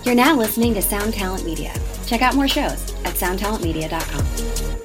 You're now listening to Sound Talent Media. Check out more shows at soundtalentmedia.com.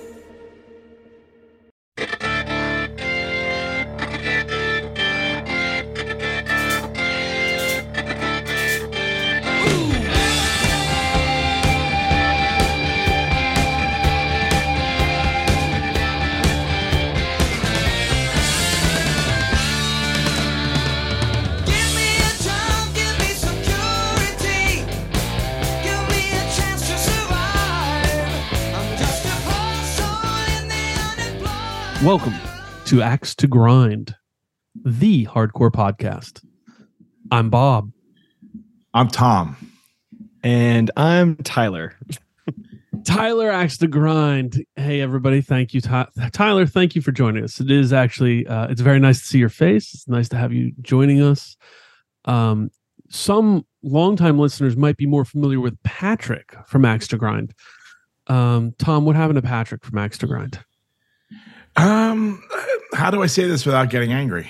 Welcome to Axe to Grind, the hardcore podcast. I'm Bob. I'm Tom. And I'm Tyler. Tyler, Axe to Grind. Hey, everybody. Thank you, Tyler. Thank you for joining us. It is actually, it's very nice to see your face. It's nice to have you joining us. Some longtime listeners might be more familiar with Patrick from Axe to Grind. Tom, what happened to Patrick from Axe to Grind? How do I say this without getting angry?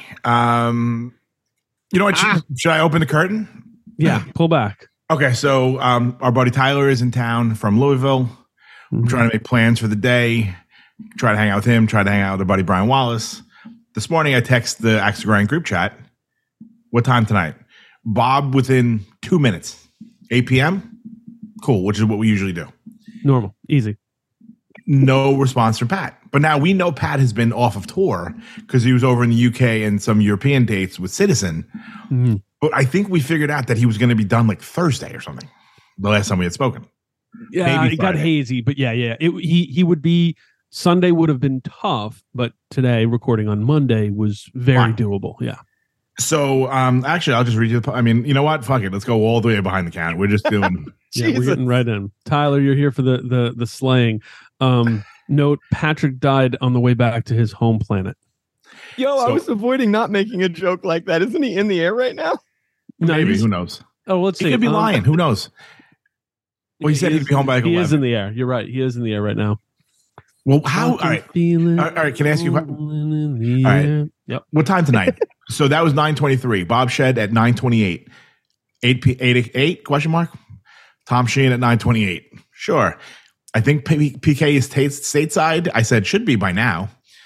You know what? Should I open the curtain? Yeah, pull back. Okay, so our buddy Tyler is in town from Louisville. I'm trying to make plans for the day. Try to hang out with him. Try to hang out with our buddy Brian Wallace. This morning, I text the Axe to Grind group chat. What time tonight? Bob, within 2 minutes. 8 p.m. Cool, which is what we usually do. Normal, easy. No response from Pat. But now we know Pat has been off of tour because he was over in the UK and some European dates with Citizen. Mm-hmm. But I think we figured out that he was going to be done like Thursday or something. The last time we had spoken. Yeah, it got hazy, but yeah. He would be, Sunday would have been tough, but today, recording on Monday, was very doable. Yeah. So actually, I'll just read you. I mean, you know what? Fuck it. Let's go all the way behind the counter. We're just doing. Yeah, we're getting right in. Tyler, you're here for the slaying. Note: Patrick died on the way back to his home planet. I was avoiding not making a joke like that. Isn't he in the air right now? No, maybe. Who knows? Oh, let's see. He could be lying. Who knows? Well, he said he'd be home by 11. He is in the air. You're right. He is in the air right now. Well, how? All right. All right. Can I ask you? All right. Yep. What time tonight? So that was 9:23. Bob Shed at 9:28. 8 question mark. Tom Sheen at 9:28. Sure. I think PK is stateside. I said should be by now.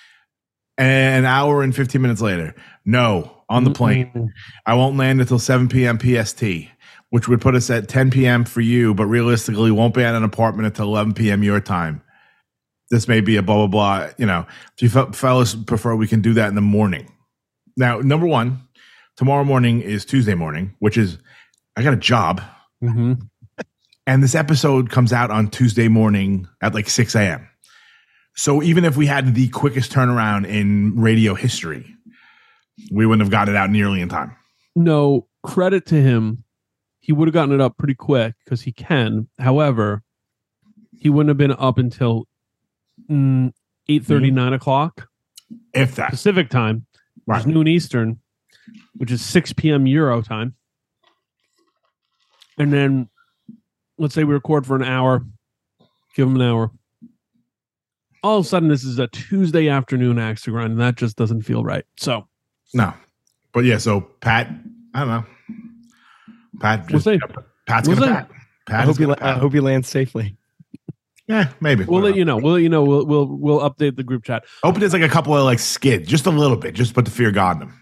An hour and 15 minutes later. No, on the plane. I won't land until 7 p.m. PST, which would put us at 10 p.m. for you, but realistically won't be at an apartment until 11 p.m. your time. This may be a blah, blah, blah. You know, if you fellas prefer, we can do that in the morning. Now, number one, tomorrow morning is Tuesday morning, which is, I got a job. Mm-hmm. And this episode comes out on Tuesday morning at like 6 a.m. So even if we had the quickest turnaround in radio history, we wouldn't have got it out nearly in time. No, credit to him. He would have gotten it up pretty quick because he can. However, he wouldn't have been up until 8:30, 9 o'clock. If that. Pacific time. Right. Which is noon Eastern, which is 6 p.m. Euro time. And then let's say we record for an hour. Give him an hour. All of a sudden, this is a Tuesday afternoon Axe to Grind, and that just doesn't feel right. So, no. But yeah, so Pat, I don't know. Pat, just, Pat's going to Pat. I hope he lands safely. Yeah, maybe. We'll let you know. We'll update the group chat. Hope there's like a couple of like skids, just a little bit, just put the fear of God in him.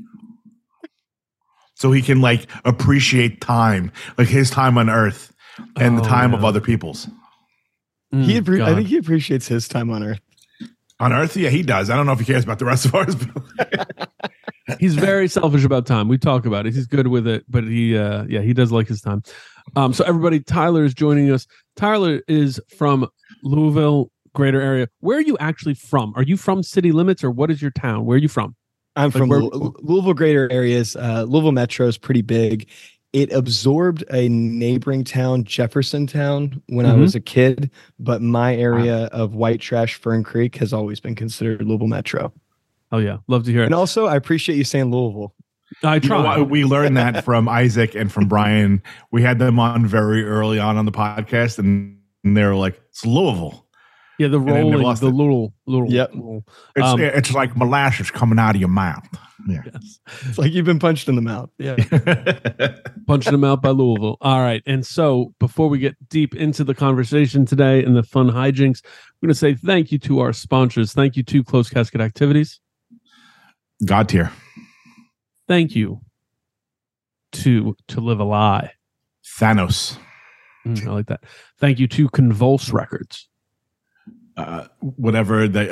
So he can like appreciate time, like his time on Earth and the time of other people's. I think he appreciates his time on Earth. On Earth, yeah, he does. I don't know if he cares about the rest of ours. He's very selfish about time. We talk about it. He's good with it, but he does like his time. So everybody, Tyler is joining us. Tyler is from Louisville, greater area. Where are you actually from? Are you from city limits or what is your town? Where are you from? I'm from Louisville, greater areas. Louisville Metro is pretty big. It absorbed a neighboring town, Jeffersontown, when I was a kid. But my area of White Trash, Fern Creek has always been considered Louisville Metro. Oh, yeah. Love to hear it. And also, I appreciate you saying Louisville. I try. We learned that from Isaac and from Brian. We had them on very early on the podcast, and they were like, it's Louisville. Yeah, the then they rolling, lost the it. little. Yep. little It's like molasses coming out of your mouth. Yeah. yes. It's like you've been punched in the mouth. Yeah. Punching them out by Louisville. All right. And so before we get deep into the conversation today and the fun hijinks, we're going to say thank you to our sponsors. Thank you to Closed Casket Activities. God tier. Thank you to Live a Lie. Thanos. I like that. Thank you to Convulse Records. Whatever the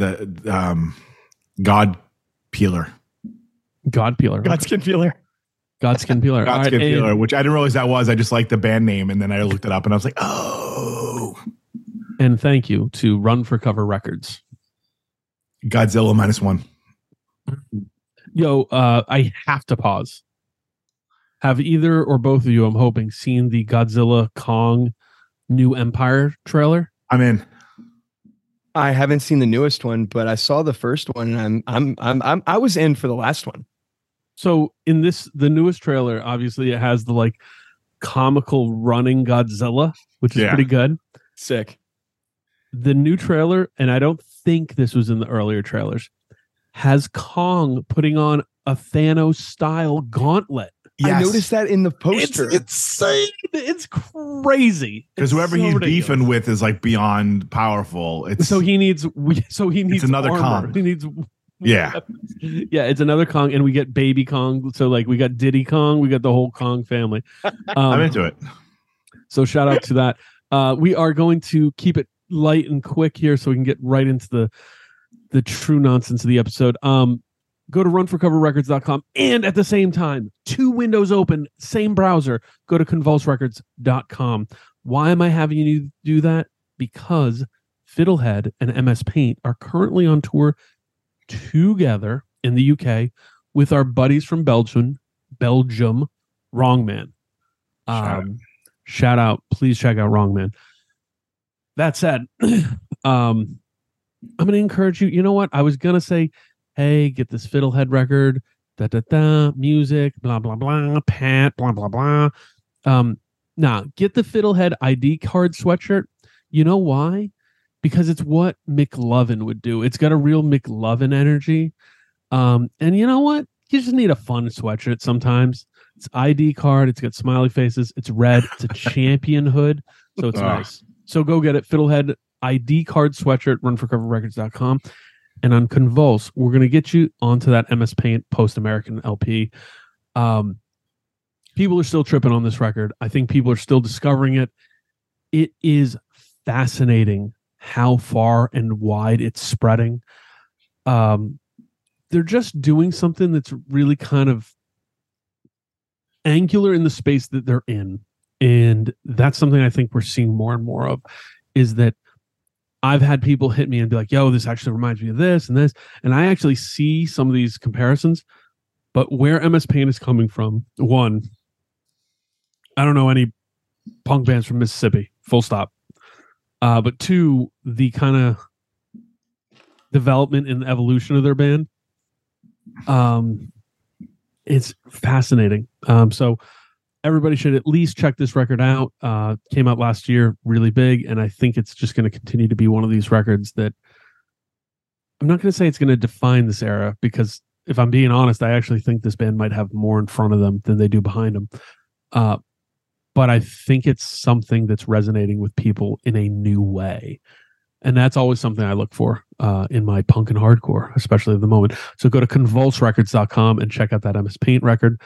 God peeler. God Peeler. Godskin Peeler. Godskin Peeler. God All right, skin and- peeler, which I didn't realize that was. I just liked the band name, and then I looked it up, and I was like, oh, And thank you to Run for Cover Records. Godzilla -1. Yo, I have to pause. Have either or both of you, I'm hoping, seen the Godzilla Kong New Empire trailer? I'm in. I haven't seen the newest one, but I saw the first one, and I was in for the last one. So in the newest trailer, obviously it has the like comical running Godzilla, which is Yeah. pretty good. Sick. The new trailer, and I don't think this was in the earlier trailers, has Kong putting on a Thanos style gauntlet. I noticed that in the poster. It's insane. It's crazy. because It's whoever so he's ridiculous. beefing with is like beyond powerful. It's So he needs another armor. Kong. He needs Yeah. Yeah, it's another Kong, and we get baby Kong. So like we got Diddy Kong, we got the whole Kong family. I'm into it. So shout out to that. We are going to keep it light and quick here so we can get right into the true nonsense of the episode. Go to runforcoverrecords.com, and at the same time, 2 windows open, same browser, go to convulserecords.com. Why am I having you do that? Because Fiddlehead and MS Paint are currently on tour together in the UK with our buddies from Belgium, Wrongman. Shout out. Please check out Wrongman. That said, I'm going to encourage you. You know what? I was going to say, hey, get this Fiddlehead record, music, blah, blah, blah, Pat, blah, blah, blah. Nah, get the Fiddlehead ID card sweatshirt. You know why? Because it's what McLovin would do. It's got a real McLovin energy. And you know what? You just need a fun sweatshirt sometimes. It's ID card. It's got smiley faces. It's red. It's a champion hood. So it's nice. So go get it. Fiddlehead ID card sweatshirt, runforcoverrecords.com. And on Convulse, we're going to get you onto that MS Paint Post-American LP. People are still tripping on this record. I think people are still discovering it. It is fascinating how far and wide it's spreading. They're just doing something that's really kind of angular in the space that they're in. And that's something I think we're seeing more and more of, is that I've had people hit me and be like, yo, this actually reminds me of this and this. And I actually see some of these comparisons, but where MS Paint is coming from, one, I don't know any punk bands from Mississippi, full stop. But two, the kind of development and evolution of their band, it's fascinating. So everybody should at least check this record out. Came out last year, really big, and I think it's just going to continue to be one of these records that I'm not going to say it's going to define this era, because if I'm being honest, I actually think this band might have more in front of them than they do behind them. But I think it's something that's resonating with people in a new way. And that's always something I look for in my punk and hardcore, especially at the moment. So go to convulserecords.com and check out that MS Paint record.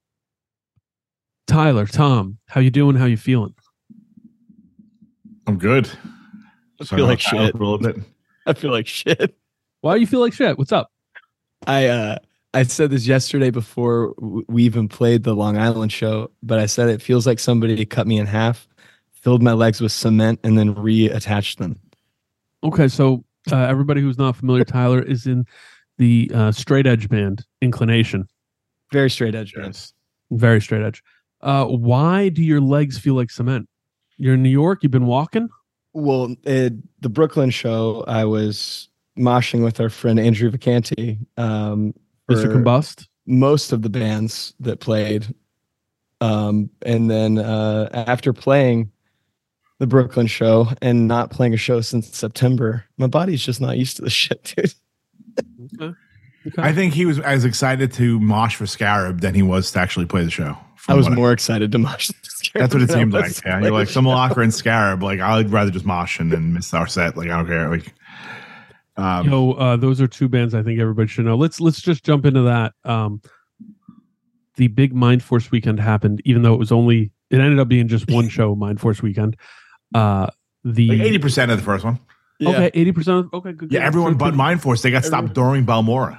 Tyler, Tom, how you doing? How you feeling? I'm good. I feel like shit. A little bit. I feel like shit. Why do you feel like shit? What's up? I said this yesterday before we even played the Long Island show, but I said it feels like somebody cut me in half, filled my legs with cement, and then reattached them. Okay, so everybody who's not familiar, Tyler is in the straight edge band Inclination. Very straight edge, man. Yes. Very straight edge. Why do your legs feel like cement? You're in New York. You've been walking. Well, the Brooklyn show, I was moshing with our friend Andrew Vacanti. Mr. Combust. Most of the bands that played. And then after playing, the Brooklyn show and not playing a show since September. My body's just not used to this shit, dude. Okay. I think he was as excited to mosh for Scarab than he was to actually play the show. I was more excited to mosh. That's what it seemed like. Yeah, you're like Simulacra and Scarab. Like I'd rather just mosh and then miss our set. Like I don't care. Like, those are two bands I think everybody should know. Let's just jump into that. The big Mind Force weekend happened, even though it ended up being just one show, Mind Force weekend. Like 80% of the first one. Yeah. Okay, 80%. Okay, good. Yeah, everyone but Mind Force. They got stopped during Balmora.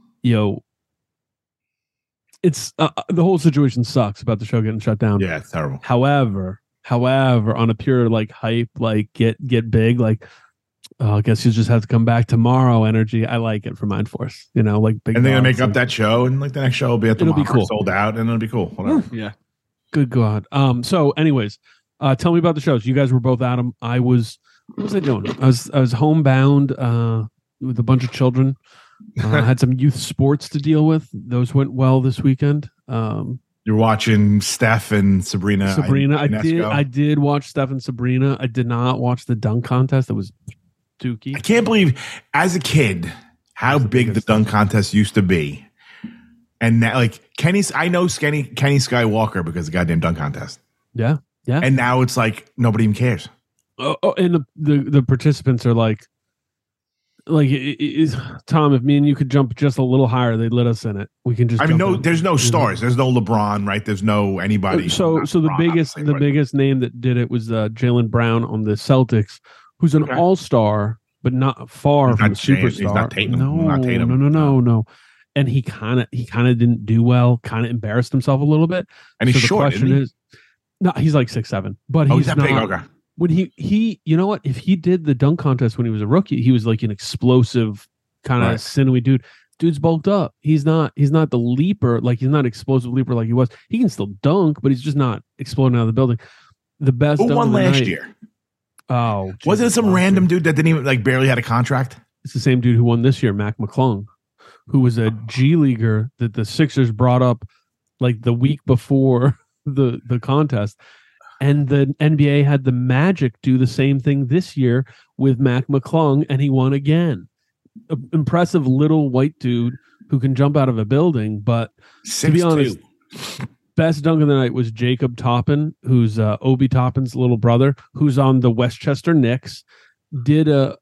It's the whole situation sucks about the show getting shut down. Yeah, it's terrible. However, on a pure like hype, like get big, like I guess you just have to come back tomorrow energy. I like it for Mind Force. Like big. And they're gonna make up that show, and like the next show will be at the it'll be cool. sold out, and it'll be cool. Whatever. Yeah. Good God. So, anyways, tell me about the shows. You guys were both at them. What was I doing? I was homebound with a bunch of children. I had some youth sports to deal with. Those went well this weekend. You're watching Steph and Sabrina. I did watch Steph and Sabrina. I did not watch the dunk contest. That was dookie. I can't believe, as a kid, how big the dunk contest used to be. And now, like Kenny Skywalker because of the goddamn dunk contest. Yeah. And now it's like nobody even cares. And the participants are like Tom, if me and you could jump just a little higher, they'd let us in it. We can just. There's no stars. There's no LeBron, right? There's no anybody. So the biggest name that did it was Jaylen Brown on the Celtics, who's an all-star, but not far from a superstar. He's not Tatum. No. And he kind of didn't do well. Kind of embarrassed himself a little bit. And he's short. The question is, no, he's like 6'7", but he's not not big. Okay. When he you know what, if he did the dunk contest when he was a rookie, he was like an explosive kind of sinewy dude's bulked up. He's not the leaper, like he's not explosive leaper like he was. He can still dunk, but he's just not exploding out of the building. The best who won last year? Was it some random dude that didn't even like barely had a contract? It's the same dude who won this year, Mac McClung, who was a G leaguer that the Sixers brought up like the week before the contest. And the NBA had the Magic do the same thing this year with Mac McClung, and he won again. An impressive little white dude who can jump out of a building. But 6'2". To be honest, best dunk of the night was Jacob Toppin, who's Obi Toppin's little brother, who's on the Westchester Knicks. Did a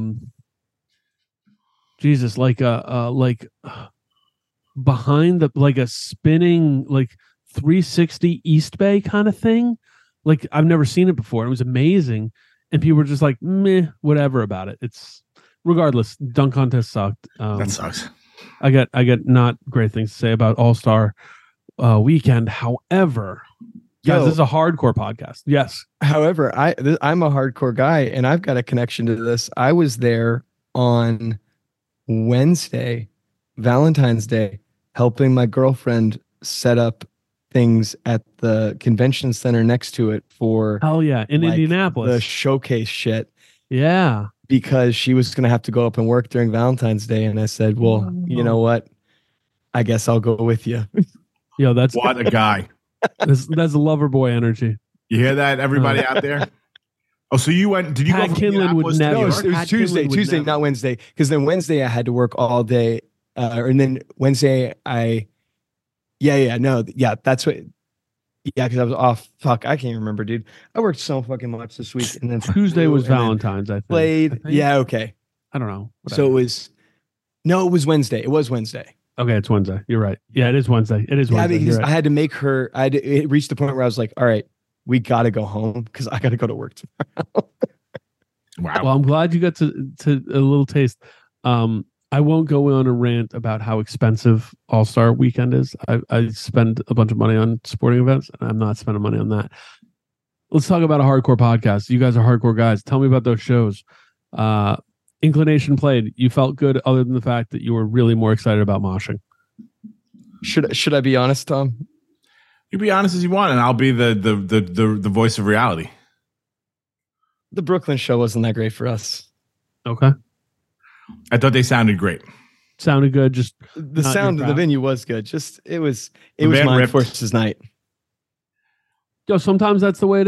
behind the like a spinning like 360 East Bay kind of thing. Like I've never seen it before. It was amazing, and people were just like, "Meh, whatever" about it. It's regardless. Dunk contest sucked. That sucks. I got not great things to say about All-Star Weekend. However, guys, this is a hardcore podcast. Yes. However, I'm a hardcore guy, and I've got a connection to this. I was there on Wednesday, Valentine's Day, helping my girlfriend set up things at the convention center next to it for in Indianapolis, the showcase shit. Yeah, because she was going to have to go up and work during Valentine's Day, and I said, "Well, you know what? I guess I'll go with you." Yo, that's what a guy. That's a lover boy energy. You hear that, everybody out there? Oh, so you went? Did you Pat go? Kinlan would never. No, it was Tuesday, not Wednesday. Because then Wednesday I had to work all day, and then Wednesday that's what. Yeah, because I was off. Fuck, I can't remember, dude. I worked so fucking much this week, and then Tuesday was Valentine's. I think. Played. Yeah, okay. I don't know. Whatever. So it was. No, it was Wednesday. It was Wednesday. Okay, it's Wednesday. You're right. Yeah, it is Wednesday. It is Wednesday. Yeah, because right. I had to make her. It reached the point where I was like, "All right, we got to go home because I got to go to work tomorrow." Wow. Well, I'm glad you got to a little taste. I won't go on a rant about how expensive All-Star Weekend is. I spend a bunch of money on sporting events, and I'm not spending money on that. Let's talk about a hardcore podcast. You guys are hardcore guys. Tell me about those shows. Inclination Played. You felt good other than the fact that you were really more excited about moshing. Should I be honest, Tom? You be honest as you want, and I'll be the voice of reality. The Brooklyn show wasn't that great for us. Okay. I thought they sounded great. Sounded good. Just the sound of the venue was good. It was Mind Force's night. Yo, sometimes that's the way it is.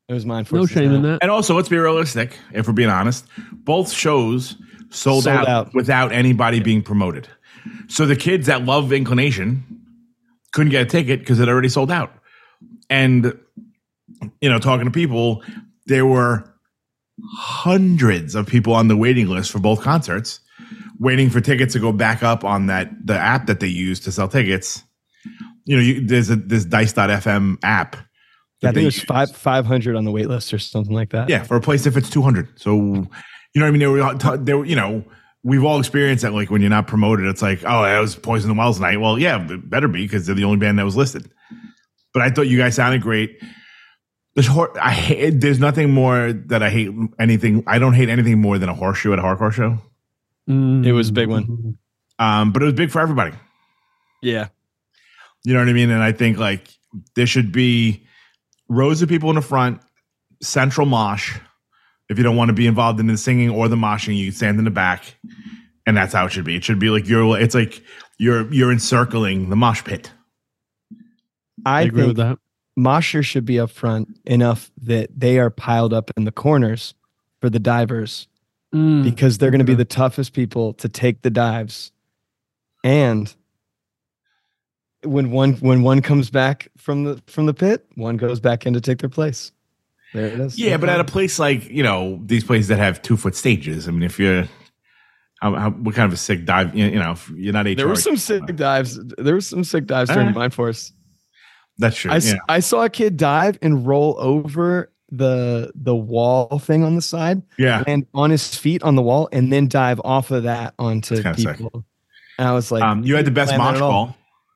It was mine. No shame in that. And also, let's be realistic. If we're being honest, both shows sold out without anybody being promoted. So the kids that love Inclination couldn't get a ticket because it already sold out. And, talking to people, there were hundreds of people on the waiting list for both concerts, waiting for tickets to go back up on the app that they use to sell tickets. There's this Dice.fm app. Yeah, I think it was 500 on the wait list or something like that. Yeah, for a place if it's 200. So, you know what I mean? We've all experienced that. Like when you're not promoted, it's like, oh, that was Poison the Wells night. Well, yeah, it better be because they're the only band that was listed. But I thought you guys sounded great. There's nothing more that I hate anything. I don't hate anything more than a horseshoe at a hardcore show. It was a big one. But it was big for everybody. Yeah. You know what I mean? And I think like there should be rows of people in the front, central mosh. If you don't want to be involved in the singing or the moshing, you stand in the back, and that's how it should be. It should be like you're encircling the mosh pit. I agree with that. Moshers should be up front enough that they are piled up in the corners for the divers because they're going to be the toughest people to take the dives. And when one comes back from the pit, one goes back in to take their place. There it is. Yeah, but at a place like these places that have 2-foot stages, I mean, if you're what kind of a sick dive, if you're not HR. There were some sick dives. There were some sick dives during Mind Force. That's true. I saw a kid dive and roll over the wall thing on the side. Yeah, and on his feet on the wall, and then dive off of that onto people. Sick. And I was like, you had the best mosh call.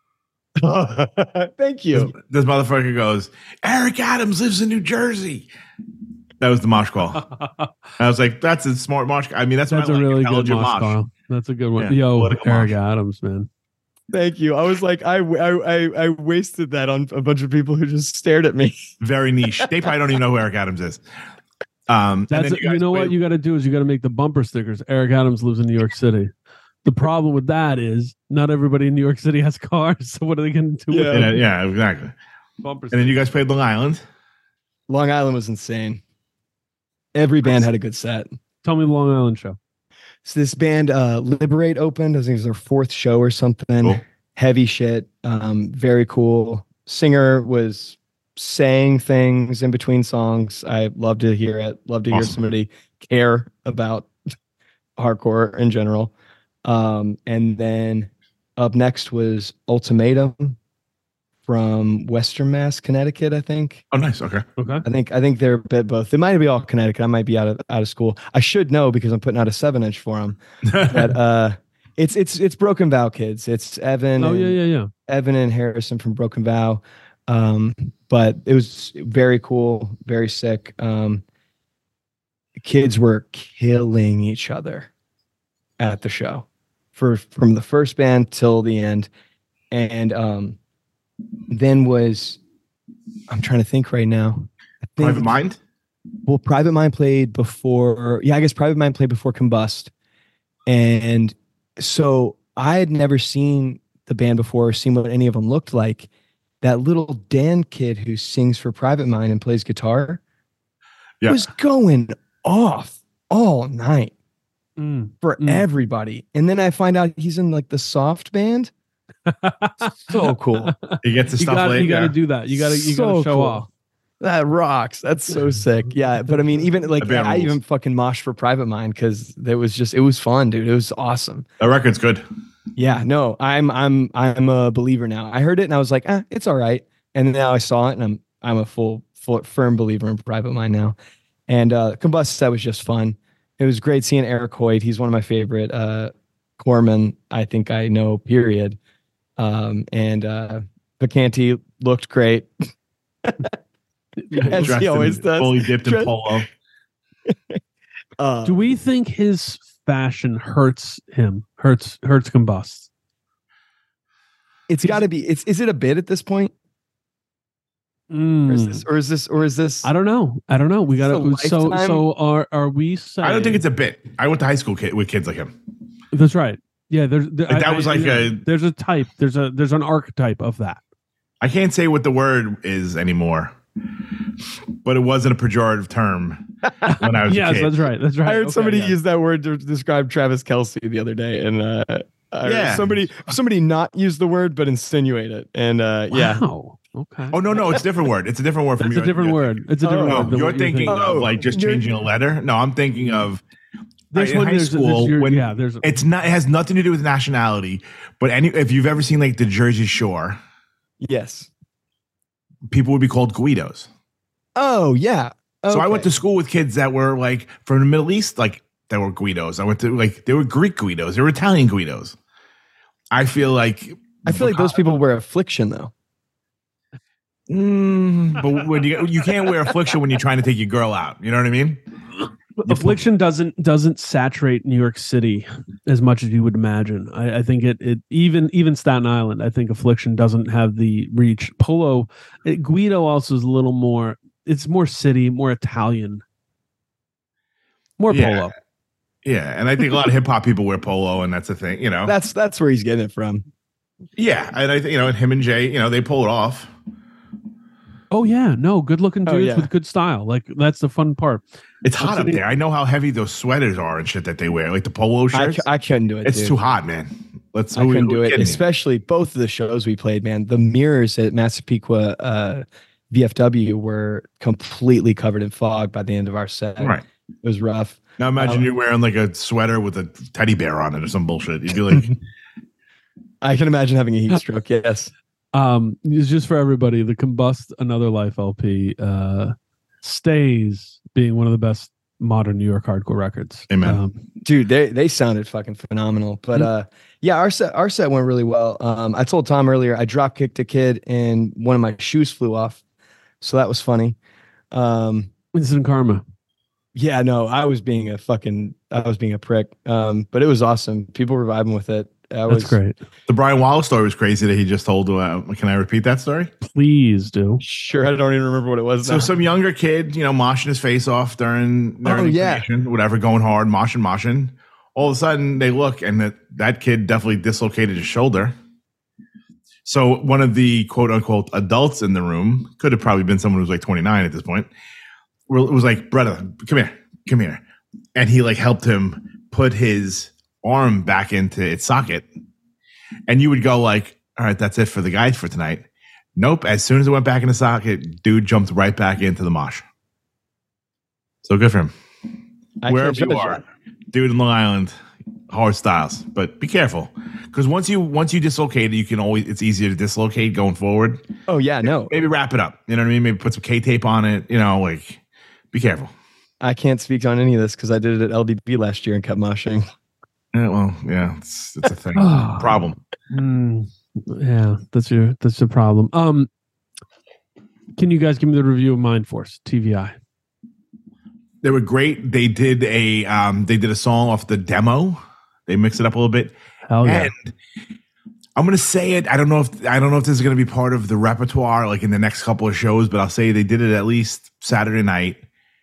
Thank you. This motherfucker goes, Eric Adams lives in New Jersey. That was the mosh call. I was like, that's a smart mosh. I mean, that's a really good mosh call. That's a good one. Yeah, yo, Eric Adams, man. Thank you. I was like, I wasted that on a bunch of people who just stared at me. Very niche. They probably don't even know who Eric Adams is. You know what you got to do is you got to make the bumper stickers. Eric Adams lives in New York City. The problem with that is not everybody in New York City has cars. So what are they going to do with it? Yeah, exactly. Bumper and then you guys played Long Island. Long Island was insane. Every band had a good set. Tell me the Long Island show. So this band, Liberate, opened. I think it was their 4th show or something. Cool. Heavy shit. Very cool. Singer was saying things in between songs. I love to hear it. Love to hear somebody care about hardcore in general. And then up next was Ultimatum from Western Mass, Connecticut, I think. Oh, nice. Okay. I think they're a bit both. They might be all Connecticut. I might be out of school. I should know because I'm putting out a 7-inch for them. But it's Broken Vow kids. It's Evan. Oh, yeah. Evan and Harrison from Broken Vow. But it was very cool, very sick. Kids were killing each other at the show from the first band till the end. And then I'm trying to think right now. Private Mind? Well, Private Mind played before. Yeah, I guess Private Mind played before Combust. And so I had never seen the band before or seen what any of them looked like. That little Dan kid who sings for Private Mind and plays guitar was going off all night for everybody. And then I find out he's in like the Soft band. So cool. He gets the stuff late. You got to do that. You got to show cool. off. That rocks. That's so sick. Yeah, but I mean, even like I even fucking moshed for Private Mind because it was fun, dude. It was awesome. That record's good. Yeah, no, I'm a believer now. I heard it and I was like, it's all right. And now I saw it and I'm a full firm believer in Private Mind now. And Combust set was just fun. It was great seeing Eric Hoyt. He's one of my favorite corpsmen I think I know, period. And Vacanti looked great. As he always does. Fully dipped in polo. Do we think his fashion hurts him? Hurts Combust? It's got to be. Is it a bit at this point? Or is this? I don't know. We got to. So are we saying? I don't think it's a bit. I went to high school with kids like him. That's right. Yeah, there's a type. There's an archetype of that. I can't say what the word is anymore. but it wasn't a pejorative term when I was a Yes, kid. that's right. That's right. I heard Okay, somebody yeah. use that word to describe Travis Kelce the other day, and I heard somebody not use the word but insinuate it, and yeah. Wow. Okay. Oh no, it's a different word. It's a different word from It's a different word. It's a different No, word. than you're what thinking of like just changing a letter. No, I'm thinking of There's in one- high there's- school there's- when yeah, there's- it's not. It has nothing to do with nationality. But if you've ever seen like the Jersey Shore, Yes. people would be called Guidos. Oh yeah. So I Okay. went to school with kids that were like from the Middle East, like that were Guidos. I went to like they were Greek Guidos, they were Italian Guidos. I feel like those people wear affliction though. but when you can't wear affliction when you're trying to take your girl out. You know what I mean? Affliction doesn't saturate New York City as much as you would imagine. I think it even Staten Island. I think Affliction doesn't have the reach. Guido also is a little more. It's more city, more Italian, more polo. Yeah, and I think a lot of hip hop people wear polo, and that's the thing. You know, That's where he's getting it from. yeah, and I think and him and Jay, they pull it off. Oh yeah, no, good looking dudes yeah. with good style. Like that's the fun part. It's hot up there. I know how heavy those sweaters are and shit that they wear, like the polo shirts. I couldn't do it. It's dude. too hot, man. I couldn't do it, especially both of the shows we played, man. The mirrors at Massapequa VFW were completely covered in fog by the end of our set. Right. It was rough. Now imagine you're wearing like a sweater with a teddy bear on it or some bullshit. You'd be like, I can imagine having a heat stroke. Yes. It's just for everybody. The Combust Another Life LP stays being one of the best modern New York hardcore records. Amen. Dude, they sounded fucking phenomenal. But yeah, our set went really well. I told Tom earlier I drop kicked a kid and one of my shoes flew off, so that was funny. Instant karma. Yeah, no, I was being a prick. But it was awesome. People were vibing with it. That's great. the Brian Wallace story was crazy that he just told. Can I repeat that story? Please do. Sure, I don't even remember what it was. So now. some younger kid, moshing his face off during yeah. creation, whatever, going hard, moshing. All of a sudden, they look, and that kid definitely dislocated his shoulder. So one of the quote unquote adults in the room, could have probably been someone who was like 29 at this point, was like, "Brother, come here," and he like helped him put his arm back into its socket. And you would go like, "All right, that's it for the guys for tonight." Nope. As soon as it went back in the socket, dude jumped right back into the mosh. So good for him. Wherever you are, dude in Long Island, hard styles, but be careful because once you dislocate it, it's easier to dislocate going forward. Oh yeah, no. Maybe wrap it up. You know what I mean? Maybe put some K-tape on it. Like, be careful. I can't speak on any of this because I did it at LDB last year and kept moshing. Yeah, well, yeah, it's a thing. Problem. Yeah, that's the problem. Can you guys give me the review of Mind Force TVI? They were great. They did a song off the demo. They mixed it up a little bit. Hell yeah. And I'm gonna say it. I don't know if this is gonna be part of the repertoire like in the next couple of shows, but I'll say they did it at least Saturday night.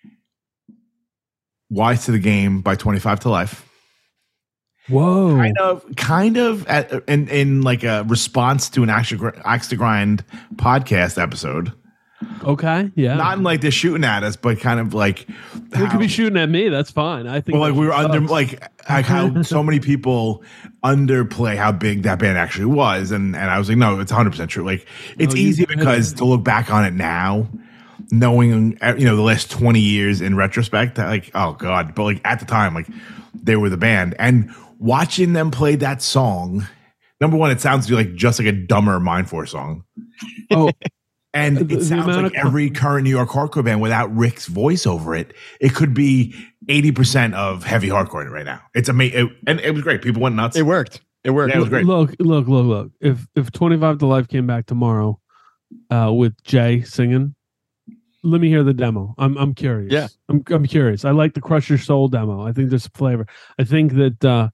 Wise to the Game by 25 to Life. Whoa. Kind of in like a response to an Axe to Grind podcast episode. Okay, yeah. Not in like they're shooting at us, but kind of like they could be shooting at me. That's fine. I think. Well, like we were under like how so many people underplay how big that band actually was, and I was like, no, it's 100% true. Like it's easy because to look back on it now, knowing the last 20 years in retrospect, like oh god, but like at the time, like they were the band, and watching them play that song. Number one, it sounds like just like a dumber Mind Force song. Oh. And it sounds like every current New York hardcore band without Rick's voice over it. It could be 80% of heavy hardcore right now. It's amazing, and it was great. People went nuts. It worked. It worked. Yeah, it was great. Look. If 25 to Life came back tomorrow, with Jay singing, let me hear the demo. I'm curious. Yeah, I'm curious. I like the Crush Your Soul demo. I think there's flavor. I think that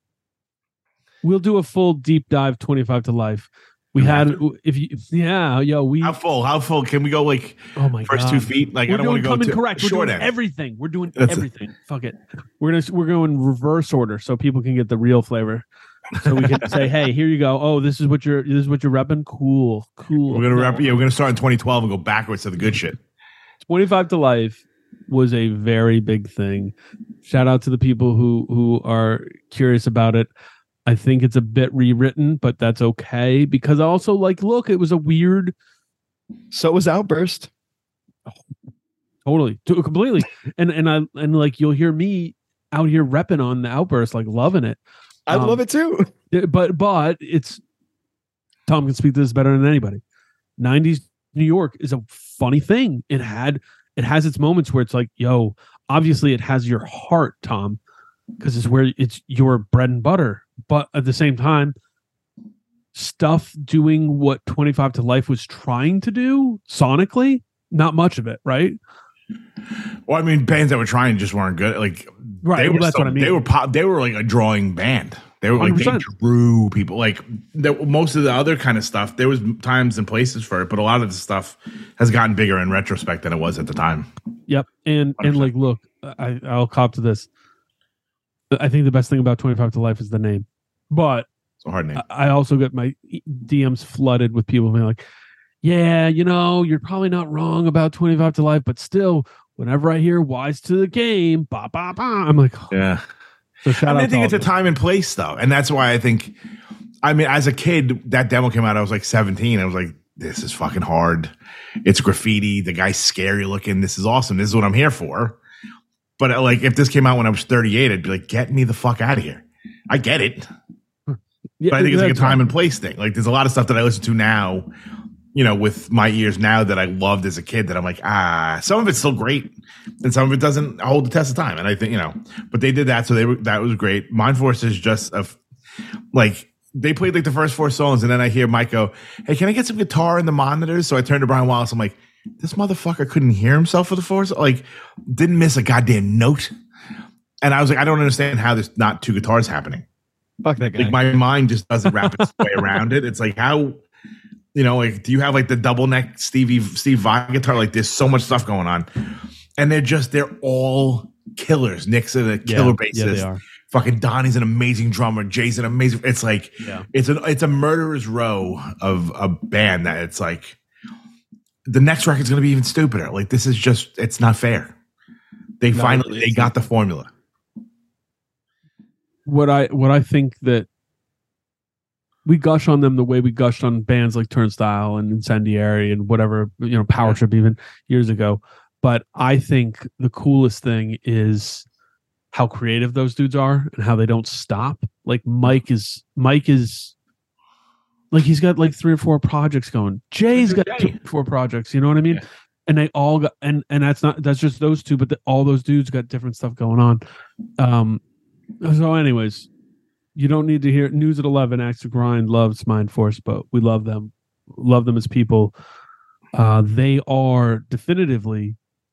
we'll do a full deep dive 25 to Life. We had How full can we go? Like first God. 2 feet. Like We're I don't want to go coming to correct. We're short doing end. everything. We're doing everything. Fuck it. We're going reverse order so people can get the real flavor. So we can say, hey, here you go. Oh, this is what you're repping. Cool. We're gonna start in 2012 and go backwards to the good shit. 25 to Life was a very big thing. Shout out to the people who are curious about it. I think it's a bit rewritten, but that's okay because also look, it was a weird. So was Outburst. Totally, completely, and like you'll hear me out here repping on the Outburst, like loving it. I love it too. But it's Tom can speak to this better than anybody. 90s New York is a funny thing. It has its moments where it's like, yo, obviously it has your heart, Tom, because it's your bread and butter. But at the same time, stuff doing what 25 to Life was trying to do sonically, not much of it, right? Well, I mean, bands that were trying just weren't good. Like, right, that's what I mean. They were like a drawing band. They were like 100%. They drew people. Like most of the other kind of stuff, there was times and places for it, but a lot of the stuff has gotten bigger in retrospect than it was at the time. Yep, and like, look, I'll cop to this. I think the best thing about 25 to Life is the name, but it's a hard name. I also get my DMs flooded with people being like, yeah, you're probably not wrong about 25 to Life, but still, whenever I hear Wise to the Game, ba ba ba, I'm like, oh. Yeah. So shout out. I think it's a time and place though, and that's why I think. I mean, as a kid, that demo came out. I was like 17. I was like, this is fucking hard. It's graffiti. The guy's scary looking. This is awesome. This is what I'm here for. But like, if this came out when I was 38, I'd be like, get me the fuck out of here. I get it. Yeah, but I think it's like a time and place thing. Like, there's a lot of stuff that I listen to now, with my ears now that I loved as a kid that I'm like, some of it's still great and some of it doesn't hold the test of time. And I think, but they did that. So that was great. Mind Force is just they played like the first 4 songs and then I hear Mike go, hey, can I get some guitar in the monitors? So I turned to Brian Wallace. I'm like, this motherfucker couldn't hear himself for the 4 songs. Like, didn't miss a goddamn note. And I was like, I don't understand how there's not 2 guitars happening. Fuck that guy. Like, my mind just doesn't wrap its way around it. It's like, how, do you have like the double neck Steve Vai guitar? Like, there's so much stuff going on. And they're all killers. Nick's a killer bassist. Yeah, they are. Fucking Donnie's an amazing drummer. Jay's an amazing. It's like, it's a murderer's row of a band that it's like, the next record's going to be even stupider. Like, this is just, it's not fair. They got the formula. What I think that we gush on them the way we gushed on bands like Turnstile and Incendiary and whatever, Power Trip even years ago. But I think the coolest thing is how creative those dudes are and how they don't stop. Like Mike is like, he's got like 3 or 4 projects going. Jay's got 2 or 4 projects. You know what I mean? Yeah. And they all got, and that's just those 2, but all those dudes got different stuff going on. So anyways, you don't need to hear News at 11. Axe to Grind loves Mind Force, but we love them as people. They are definitively,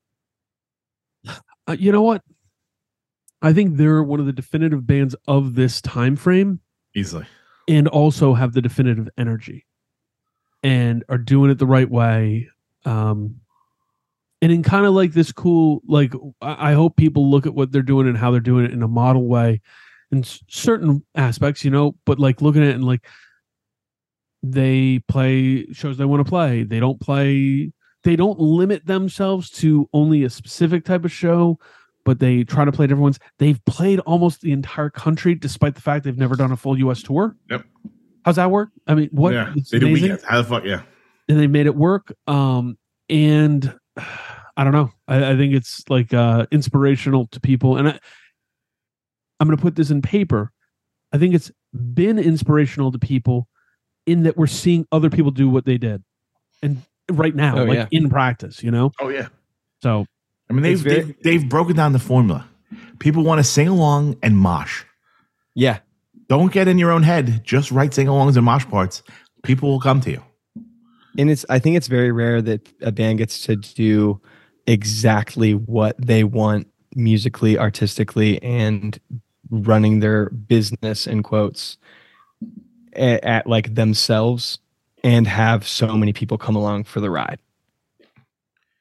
you know what? I think they're one of the definitive bands of this time frame. Easily. And also have the definitive energy and are doing it the right way. And in kind of like this cool, like, I hope people look at what they're doing and how they're doing it in a model way in certain aspects, but like looking at it and like they play shows they want to play. They don't limit themselves to only a specific type of show, but they try to play different ones. They've played almost the entire country, despite the fact they've never done a full U.S. tour. Yep. How's that work? I mean, what? Yeah, they do weekends. How the fuck? Yeah. And they made it work. And I don't know. I think it's like inspirational to people. And I'm going to put this in paper. I think it's been inspirational to people in that we're seeing other people do what they did. And right now, in practice, Oh, yeah. So, I mean, they've broken down the formula. People want to sing along and mosh. Yeah. Don't get in your own head. Just write sing-alongs and mosh parts. People will come to you. And I think it's very rare that a band gets to do exactly what they want musically, artistically, and running their business in quotes at like themselves and have so many people come along for the ride.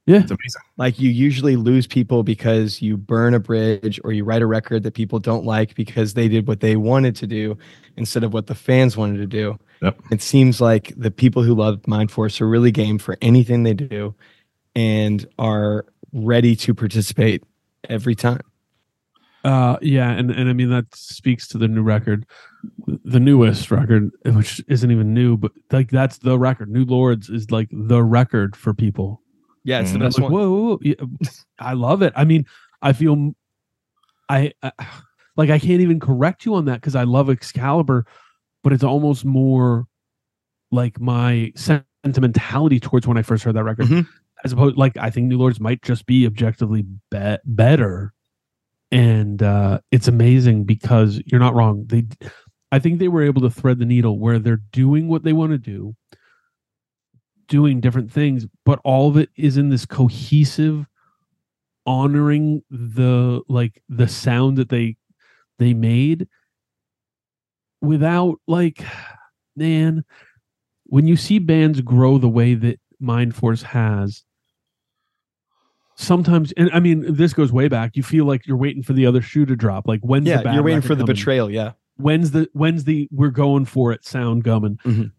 Yeah. It's amazing. Like you usually lose people because you burn a bridge or you write a record that people don't like because they did what they wanted to do instead of what the fans wanted to do. Yep. It seems like the people who love Mind Force are really game for anything they do and are ready to participate every time. Yeah, and I mean that speaks to the new record, the newest record, which isn't even new, but like that's the record. New Lords is like the record for people. Yeah, it's the Mhm. best Like, one. whoa, yeah, I love it. I mean, I feel I like I can't even correct you on that because I love Excalibur, but it's almost more like my sentimentality towards when I first heard that record, Mhm. as opposed like I think New Lords might just be objectively better. And it's amazing because you're not wrong. I think they were able to thread the needle where they're doing what they want to do, doing different things, but all of it is in this cohesive, honoring the sound that they made without like, man, when you see bands grow the way that Mind Force has, sometimes, and I mean, this goes way back. You feel like you're waiting for the other shoe to drop. Like when's the bad You're waiting record for the coming? betrayal. Yeah. When's the we're going for it sound coming? Mhm.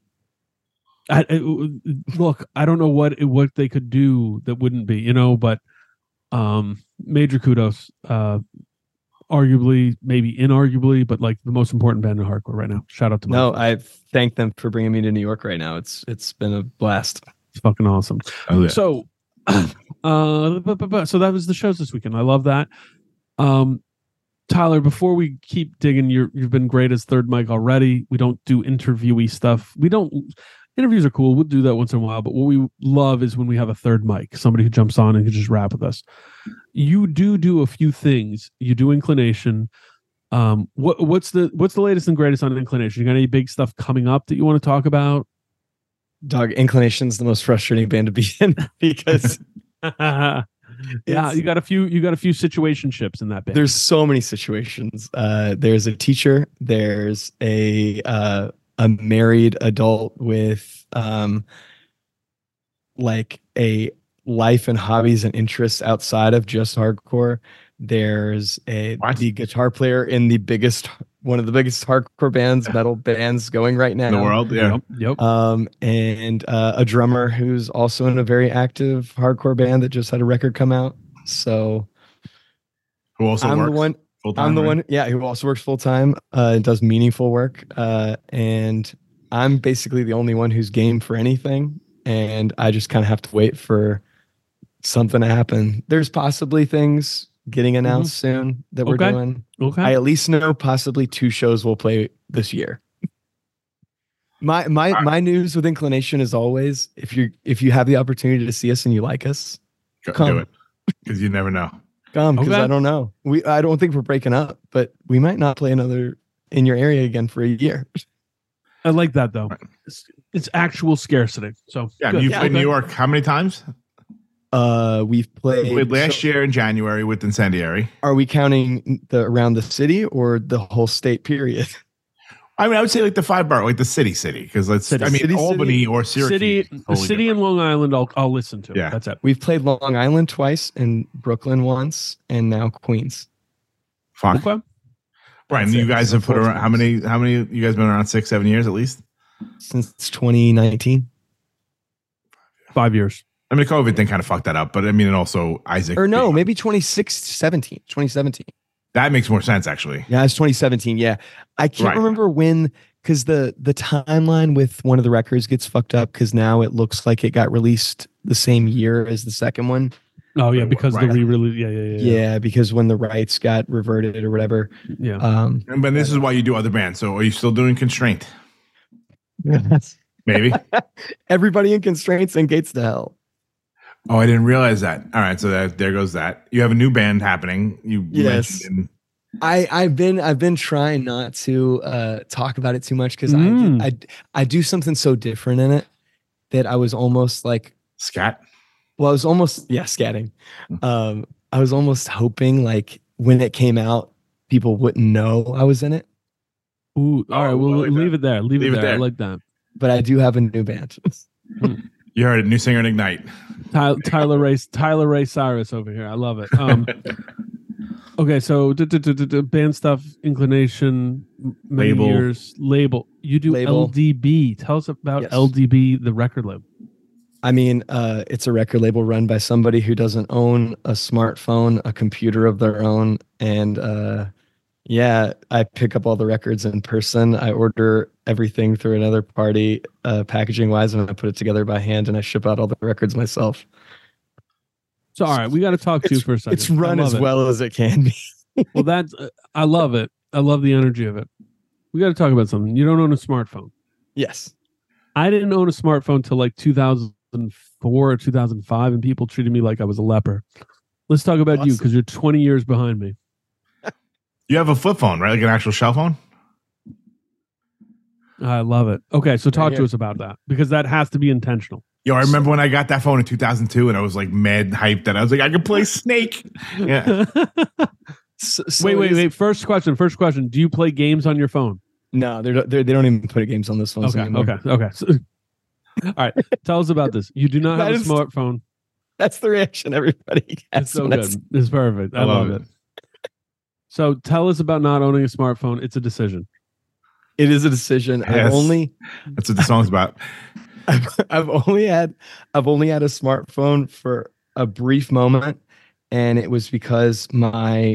Look, I don't know what they could do that wouldn't be, but major kudos. Arguably, maybe inarguably, but like the most important band in hardcore right now. Shout out to No, Mike. I thank them for bringing me to New York right now. It's been a blast. It's fucking awesome. Oh, yeah. So, so that was the shows this weekend. I love that. Tyler, before we keep digging, you've been great as third mic already. We don't do interviewee stuff. Interviews are cool. We'll do that once in a while, but what we love is when we have a third mic, somebody who jumps on and can just rap with us. You do a few things. You do Inclination. What's the latest and greatest on Inclination? You got any big stuff coming up that you want to talk about? Dog, Inclination's the most frustrating band to be in because Yeah, you got a few situationships in that band. there's so many situations. There's a teacher. There's a married adult with like a life and hobbies and interests outside of just hardcore. There's the guitar player in one of the biggest hardcore bands, metal bands going right now In the world, yeah. Yep. and a drummer who's also in a very active hardcore band that just had a record come out. So Who also I'm works the one. full-time, I'm the right? one, yeah, who also works full time and does meaningful work. And I'm basically the only one who's game for anything. And I just kind of have to wait for something to happen. There's possibly things getting announced soon that we're Okay. doing. Okay. I at least know possibly 2 shows we'll play this year. My news with Inclination is always if you have the opportunity to see us and you like us, Go, come. do it because you never know. come because Okay. I don't know. I don't think we're breaking up, but we might not play another in your area again for a year. I like that though. Right. It's actual scarcity. So Yeah, good. you played Okay. New York how many times? We've played, You played last year in January with Incendiary. Are we counting around the city or the whole state period? I mean, I would say like the 5 bar, like the city, because City, Albany city. or Syracuse. City, is totally city different. and Long Island. I'll listen to. Yeah. That's it. We've played Long Island twice and Brooklyn once and now Queens. Fuck. Okay. Brian, That's you it. guys So have put 4 around how times. many you guys been around 6-7 years at least? Since 2019. 5 years. I mean, the COVID thing kind of fucked that up, but I mean, and also Isaac. Or no, maybe 2017. That makes more sense actually. Yeah, it's 2017. Yeah. I can't Right. remember when, because the timeline with one of the records gets fucked up because now it looks like it got released the same year as the second one. Oh yeah, because Right. the re-release. Yeah. Yeah, because when the rights got reverted or whatever. Yeah. But this is why you do other bands. So are you still doing Constraint? Maybe. Everybody in Constraints and Gates to Hell. Oh, I didn't realize that. All right, so there goes that. You have a new band happening. You Yes. mentioned I've been trying not to talk about it too much because I do something so different in it that I was almost like, Scat. well, I was almost scatting. I was almost hoping like when it came out, people wouldn't know I was in it. Ooh. All right. Oh, Well, I like leave that. it there. Leave it Leave it there. I there. like that. But I do have a new band. You heard it. New singer in Ignite. Tyler Ray Cyrus over here. I love it. Okay, so band stuff, inclination, many Label. years, label. You do Label. LDB. Tell us about Yes. LDB, the record label. I mean, it's a record label run by somebody who doesn't own a smartphone, a computer of their own. And yeah, I pick up all the records in person. I order everything through another party, packaging wise, and I put it together by hand and I ship out all the records myself. So, all right, we got to talk to you for a second. It's run I love as it. well as it can be. Well, that's I love it. I love the energy of it. We got to talk about something. You don't own a smartphone. Yes. I didn't own a smartphone till like 2004 or 2005, and people treated me like I was a leper. Let's talk about you Awesome. because you're 20 years behind me. You have a flip phone, right? Like an actual shell phone? I love it. Okay, so talk to here. us about that because that has to be intentional. Yo, I remember when I got that phone in 2002 and I was like mad hyped that I was like, I could play Snake. Yeah. So Wait. First question. Do you play games on your phone? No, they don't even put games on this phones anymore. Okay. So, all right. Tell us about this. You do not have That a is- Smartphone. That's the reaction everybody It's gets. so when good. It's perfect. I love it. So tell us about not owning a smartphone. It's a decision. It is a decision. Yes. That's what the song's about. I've only had a smartphone for a brief moment, and it was because my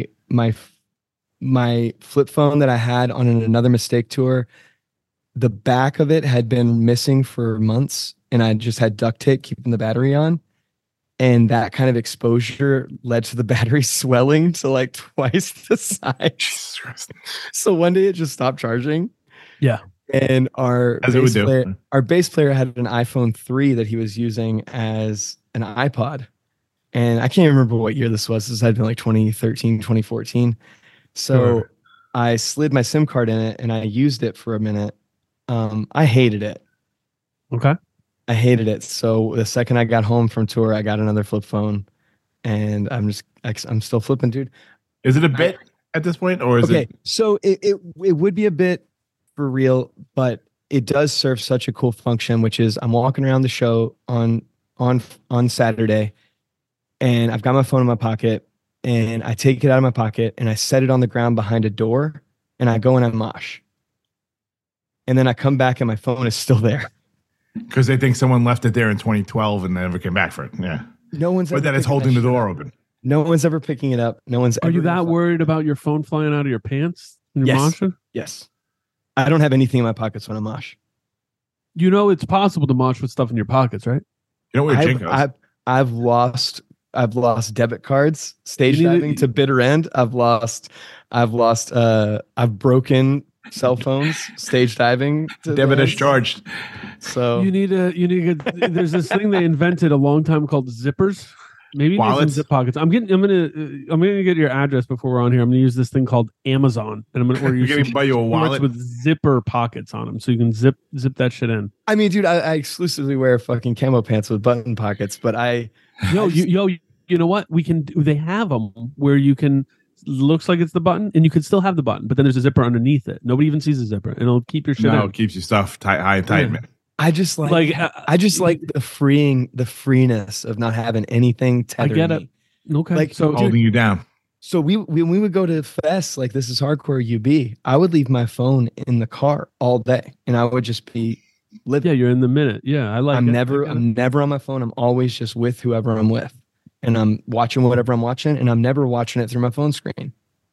flip phone that I had on another Mistake tour, the back of it had been missing for months, and I just had duct tape keeping the battery on. And that kind of exposure led to the battery swelling to like twice the size. Jesus Christ. So one day it just stopped charging. Yeah. And our As it would do. bass player had an iPhone 3 that he was using as an iPod. And I can't remember what year this was. This had been like 2013, 2014. So Sure. I slid my SIM card in it and I used it for a minute. I hated it. Okay. I hated it. So the second I got home from tour, I got another flip phone, and I'm still flipping, dude. Is it a bit at this point, or is Okay, it? so it would be a bit for real, but it does serve such a cool function, which is I'm walking around the show on Saturday, and I've got my phone in my pocket, and I take it out of my pocket and I set it on the ground behind a door, and I go and I mosh, and then I come back and my phone is still there. Because they think someone left it there in 2012 and they never came back for it. Yeah. No one's. But ever then it's picking holding that the shit door up. open. No one's ever picking it up. No one's. Are ever you gonna that fuck- worried about your phone flying out of your pants when you're Yes. moshing? Yes. I don't have anything in my pockets when I mosh. You know it's possible to mosh with stuff in your pockets, right? You know where Jake goes? I've lost debit cards, stage You need to- diving to bitter end. I've broken cell phones, stage diving. To Debit the is end. charged. So You need to there's this thing they invented a long time called zippers. Maybe you need some Wallets? zip pockets. I'm gonna get your address before we're on here. I'm gonna use this thing called Amazon, and I'm gonna order you You're gonna some buy you a shorts wallet. with zipper pockets on them, so you can zip that shit in. I mean, dude, I exclusively wear fucking camo pants with button pockets, but You know what? They have them where you can. Looks like it's the button, and you can still have the button, but then there's a zipper underneath it. Nobody even sees the zipper, and it'll keep your shit No, in. it keeps your stuff tight, high and tight, Yeah. man. I just like the freeness of not having anything I tethered. get me. it. Okay, Like, so Holding you down. So when we would go to fests like This Is Hardcore UB, I would leave my phone in the car all day, and I would just be living. yeah, you're in the minute. Yeah, I like. I'm it. never I get it. I'm never on my phone. I'm always just with whoever I'm with, and I'm watching whatever I'm watching, and I'm never watching it through my phone screen.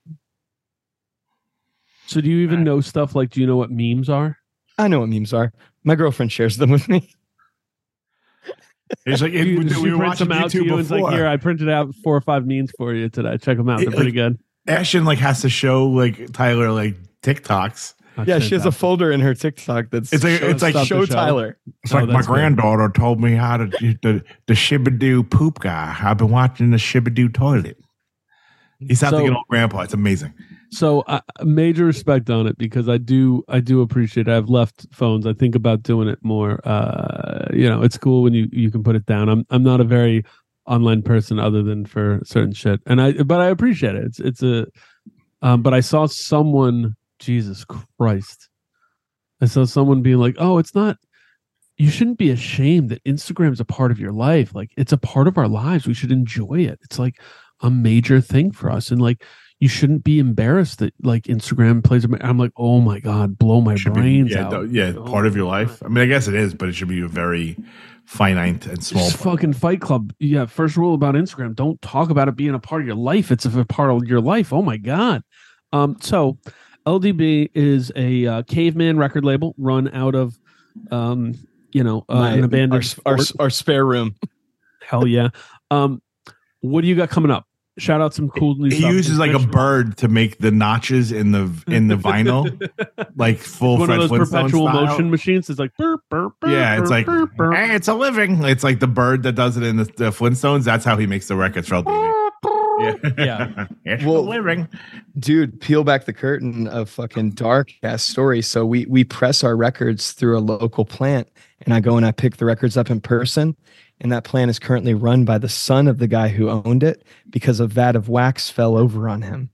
So do you even know stuff like? Do you know what memes are? I know what memes are. My girlfriend shares them with me. It's like if She we were prints them watching out to YouTube you. It's like, before. here, I printed out 4 or 5 memes for you today. Check them out. They're pretty good. Ashton has to show Tyler TikToks. That's Yeah, she has a fantastic. folder in her TikTok that's It's like stuff to show show. Tyler. It's Oh, like my that's good. granddaughter told me how to the Shibadoo poop guy. I've been watching the Shibadoo toilet. He sounds like an old grandpa. It's amazing. So major respect on it because I do appreciate it. I've left phones. I think about doing it more. It's cool when you can put it down. I'm not a very online person other than for certain shit, but I appreciate it. But I saw someone. Jesus Christ. I saw someone being like, oh, it's not you shouldn't be ashamed that Instagram's a part of your life. Like, it's a part of our lives. We should enjoy it. It's like a major thing for us. And like, you shouldn't be embarrassed that like Instagram plays. I'm like, oh my God, blow my brains out. Part of your life. I mean, I guess it is, but it should be a very finite and small. It's fucking Fight Club. Yeah. First rule about Instagram: don't talk about it being a part of your life. It's a part of your life. Oh my God. So LDB is a caveman record label run out of, an abandoned our spare room. Hell yeah. What do you got coming up? Shout out some cool new stuff. He uses like a bird to make the notches in the vinyl, like full one Fred of those Flintstone perpetual style. motion machines. It's like burp, burp, burp, Yeah, it's like burp, burp. hey, it's a living. It's like the bird that does it in the Flintstones. That's how he makes the records for LDB. Yeah. It's Well, a living. Dude, peel back the curtain of fucking dark ass story. So we press our records through a local plant, and I go and I pick the records up in person. And that plant is currently run by the son of the guy who owned it because a vat of wax fell over on him.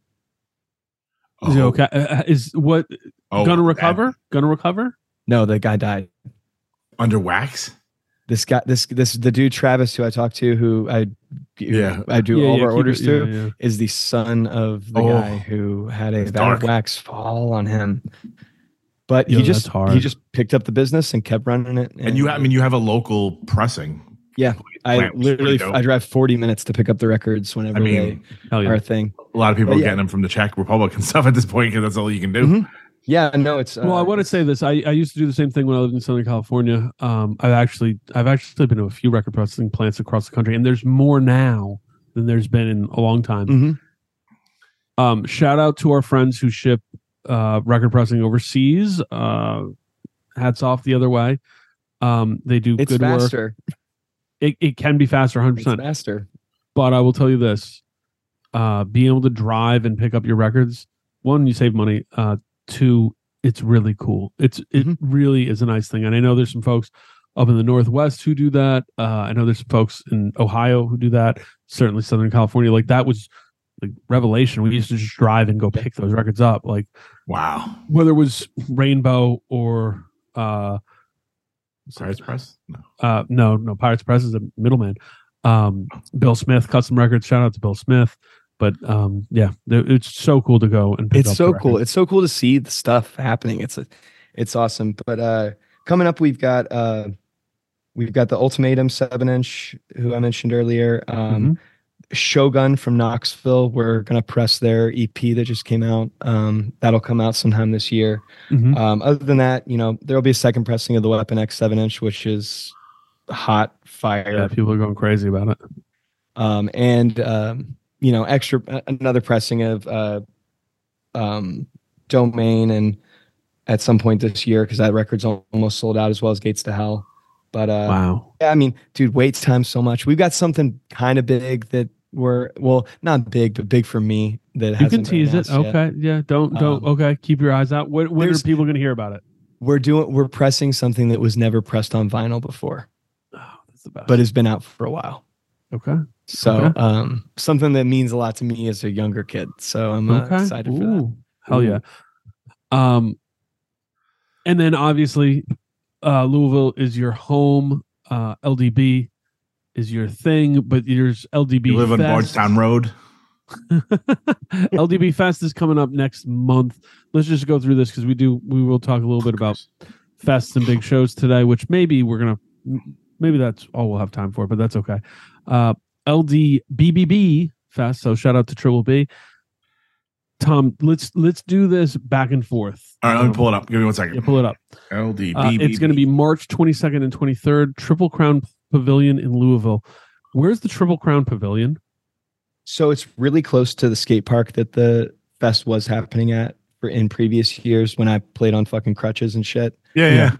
Is it okay? Is what gonna recover? that- Gonna recover? No, the guy died. under wax? This guy, the dude Travis, who I talked to, who I do all of our orders to, is the son of the guy who had a vat of wax fall on him. But he just picked up the business and kept running it. And you have a local pressing. Yeah, I Pretty dope. drive 40 minutes to pick up the records whenever they are a thing. A lot of people are getting them from the Czech Republic and stuff at this point because that's all you can do. Mm-hmm. Yeah, no, it's. Well, I want to say this. I used to do the same thing when I lived in Southern California. I've actually been to a few record processing plants across the country, and there's more now than there's been in a long time. Mm-hmm. Shout out to our friends who ship record pressing overseas. Hats off the other way. They do good faster. work. It can be faster, 100%. It's faster. But I will tell you this: being able to drive and pick up your records, one, you save money. Two, it's really cool. It really is a nice thing. And I know there's some folks up in the Northwest who do that. I know there's some folks in Ohio who do that. Certainly Southern California. Like, that was like revelation. We used to just drive and go pick those records up. Like, wow. Whether it was Rainbow or Pirates Press? No. Pirates Press is a middleman. Bill Smith, Custom Records. Shout out to Bill Smith. But it's so cool to go and pick up. It's so cool. It's so cool to see the stuff happening. It's awesome. But coming up, we've got the Ultimatum 7-inch, who I mentioned earlier. Shogun from Knoxville. We're gonna press their EP that just came out. That'll come out sometime this year. Other than that, there'll be a second pressing of the Weapon X 7-inch, which is hot fire. Yeah, people are going crazy about it. Another pressing of Domain, and at some point this year, because that record's almost sold out, as well as Gates to Hell. But wow. Yeah, I mean, dude, wait time so much. We've got something kind of big that not big, but big for me that you can tease it. Okay. Yeah. Don't okay. Keep your eyes out. When are people going to hear about it? We're pressing something that was never pressed on vinyl before. Oh, that's the best. But has been out for a while. Okay. So something that means a lot to me as a younger kid. So I'm excited for that. Hell yeah. And then obviously Louisville is your home. LDB is your thing, but there's LDB You live Fest. on Bardstown Road. LDB Fest is coming up next month. Let's just go through this because we will talk a little bit about fests and big shows today, which maybe that's all we'll have time for, but that's okay. LDBBB Fest. So shout out to Triple B. Tom, let's do this back and forth. All right, let me pull it up. Give me 1 second. Yeah, pull it up. LDBBB. It's going to be March 22nd and 23rd, Triple Crown Pavilion in Louisville. Where's the Triple Crown Pavilion? So it's really close to the skate park that the fest was happening at in previous years when I played on fucking crutches and shit. Yeah.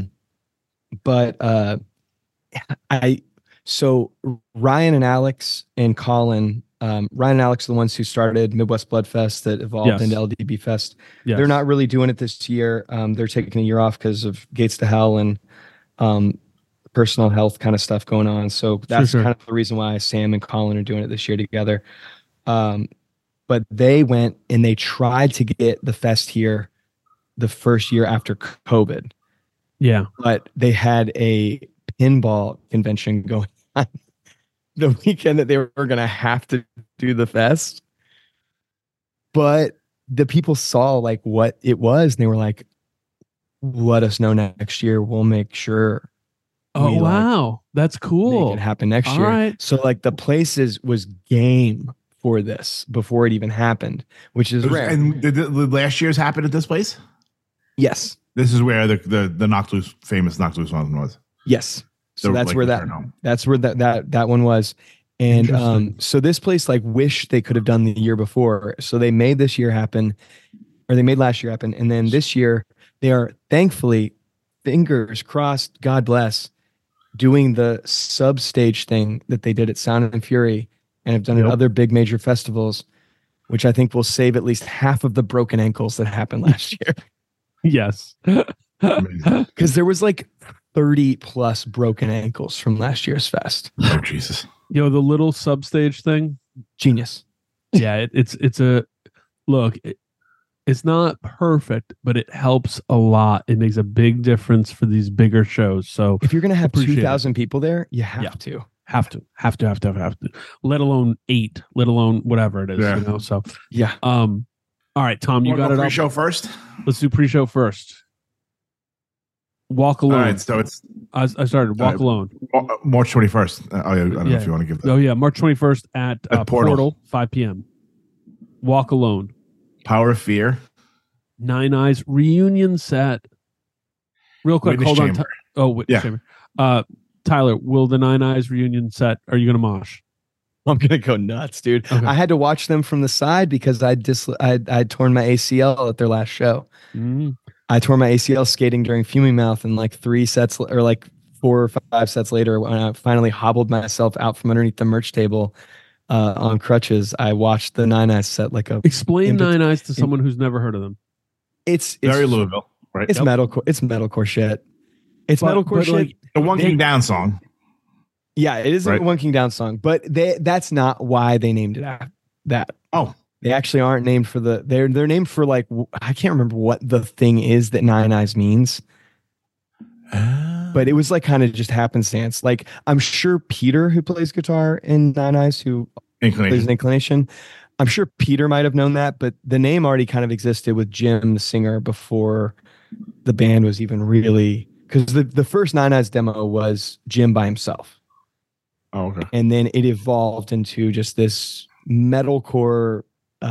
So Ryan and Alex and Colin, Ryan and Alex are the ones who started Midwest Blood Fest that evolved into LDB Fest. Yes. They're not really doing it this year. They're taking a year off because of Gates to Hell and personal health kind of stuff going on. So that's kind of the reason why Sam and Colin are doing it this year together. But they went and they tried to get the fest here the first year after COVID. Yeah. but they had a pinball convention going on the weekend that they were going to have to do the fest. But the people saw like what it was, and they were like, let us know next year. We'll make sure. Oh, wow. That's cool. Make it happen next All year. right. So like the places was game for this before it even happened, which is rare. And did the last year's happen at this place? Yes. This is where the Knocked Loose, famous Knocked Loose one was. Yes. So The, that's like, where Inferno. that's where that one was. And Interesting. so this place like wish they could have done the year before. So they made this year happen, or they made last year happen. And then this year they are thankfully, fingers crossed, God bless, doing the sub stage thing that they did at Sound and Fury and have done at other big major festivals, which I think will save at least half of the broken ankles that happened last year. Yes. Because there was like 30 plus broken ankles from last year's fest. Oh, Jesus. The little substage thing. Genius. Yeah, it's a look. It's not perfect, but it helps a lot. It makes a big difference for these bigger shows. So If you're going to have Appreciate 2,000 people there, you have Yeah. to. have to. Let alone 8. Let alone whatever it is. Yeah. You know. So Yeah. all right, Tom, you got it up. Pre-show first. Let's do pre-show first. Walk All Alone. right, so it's I started Walk Alone. March 21st. Oh, yeah, I don't know if you want to give that. Oh yeah, March 21st at Portal. Portal, 5 p.m. Walk Alone. Power of Fear. Nine Eyes reunion set. Real quick, Witness hold on. Chamber. Witness Chamber. Tyler, will the Nine Eyes reunion set? Are you going to mosh? I'm going to go nuts, dude. Okay. I had to watch them from the side because I'd torn my ACL at their last show. Mm. I tore my ACL skating during Fuming Mouth, and like 3 sets or like 4 or 5 sets later, when I finally hobbled myself out from underneath the merch table on crutches, I watched the Nine Eyes set like a. Explain Nine Eyes to someone who's never heard of them. It's Very Louisville, right? It's metalcore. It's metalcore shit. It's metalcore shit. like, The One King Down song. Yeah, it is Right. a One King Down song, but that's not why they named it that. Oh, They actually aren't named for they're named for like, I can't remember what the thing is that Nine Eyes means, but it was like kind of just happenstance. Like I'm sure Peter, who plays guitar in Nine Eyes, who plays Inclination. an Inclination, I'm sure Peter might have known that, but the name already kind of existed with Jim, the singer, before the band was even really, because the first Nine Eyes demo was Jim by himself. Oh, okay. And then it evolved into just this metalcore,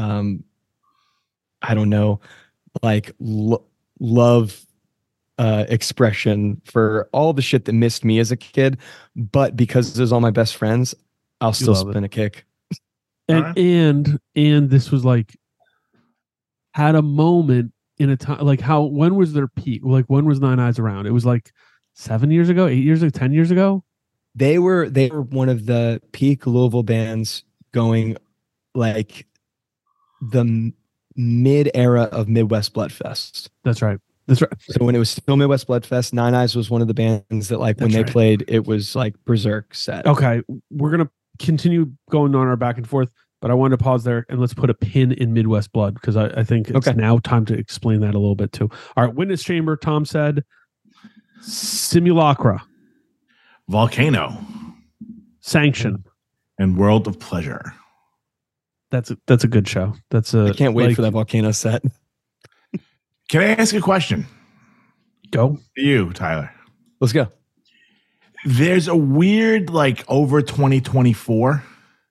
I don't know, like love expression for all the shit that missed me as a kid. But because it was all my best friends, I'll still love it. spin a kick. And this was like had a moment in a time like when was their peak? Like when was Nine Eyes around? It was like 7 years ago, 8 years ago, 10 years ago. They were one of the peak Louisville bands going like the mid era of Midwest Bloodfest. That's right. That's right. So when it was still Midwest Bloodfest, Nine Eyes was one of the bands that like when That's they right. played, it was like berserk set. Okay, we're gonna continue going on our back and forth, but I wanted to pause there and let's put a pin in Midwest Blood because I think it's Okay. now time to explain that a little bit too. All right, Witness Chamber. Tom said Simulacra, Volcano Sanction. and World of Pleasure. That's a good show. That's a. I can't wait like, for that Volcano set. Can I ask you a question? Go. To you, Tyler. Let's go. There's a weird like over 2024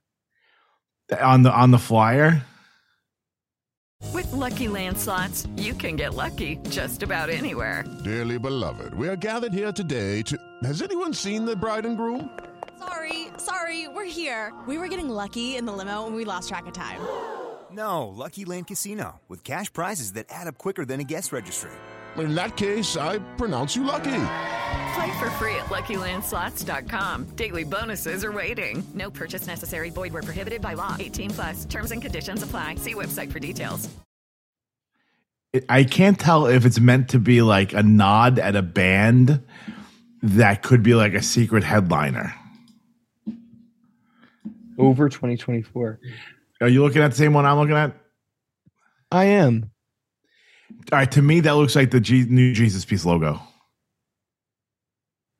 on the flyer. With Lucky Land Slots, you can get lucky just about anywhere. Dearly beloved, we are gathered here today to... Has anyone seen the bride and groom? Sorry, we're here. We were getting lucky in the limo and we lost track of time. No, Lucky Land Casino, with cash prizes that add up quicker than a guest registry. In that case, I pronounce you lucky. Play for free at LuckyLandSlots.com. Daily bonuses are waiting. No purchase necessary. Void where prohibited by law. 18+. Terms and conditions apply. See website for details. I can't tell if it's meant to be like a nod at a band that could be like a secret headliner. Over 2024. Are you looking at the same one I'm looking at? I am. All right, to me that looks like the new Jesus Piece logo.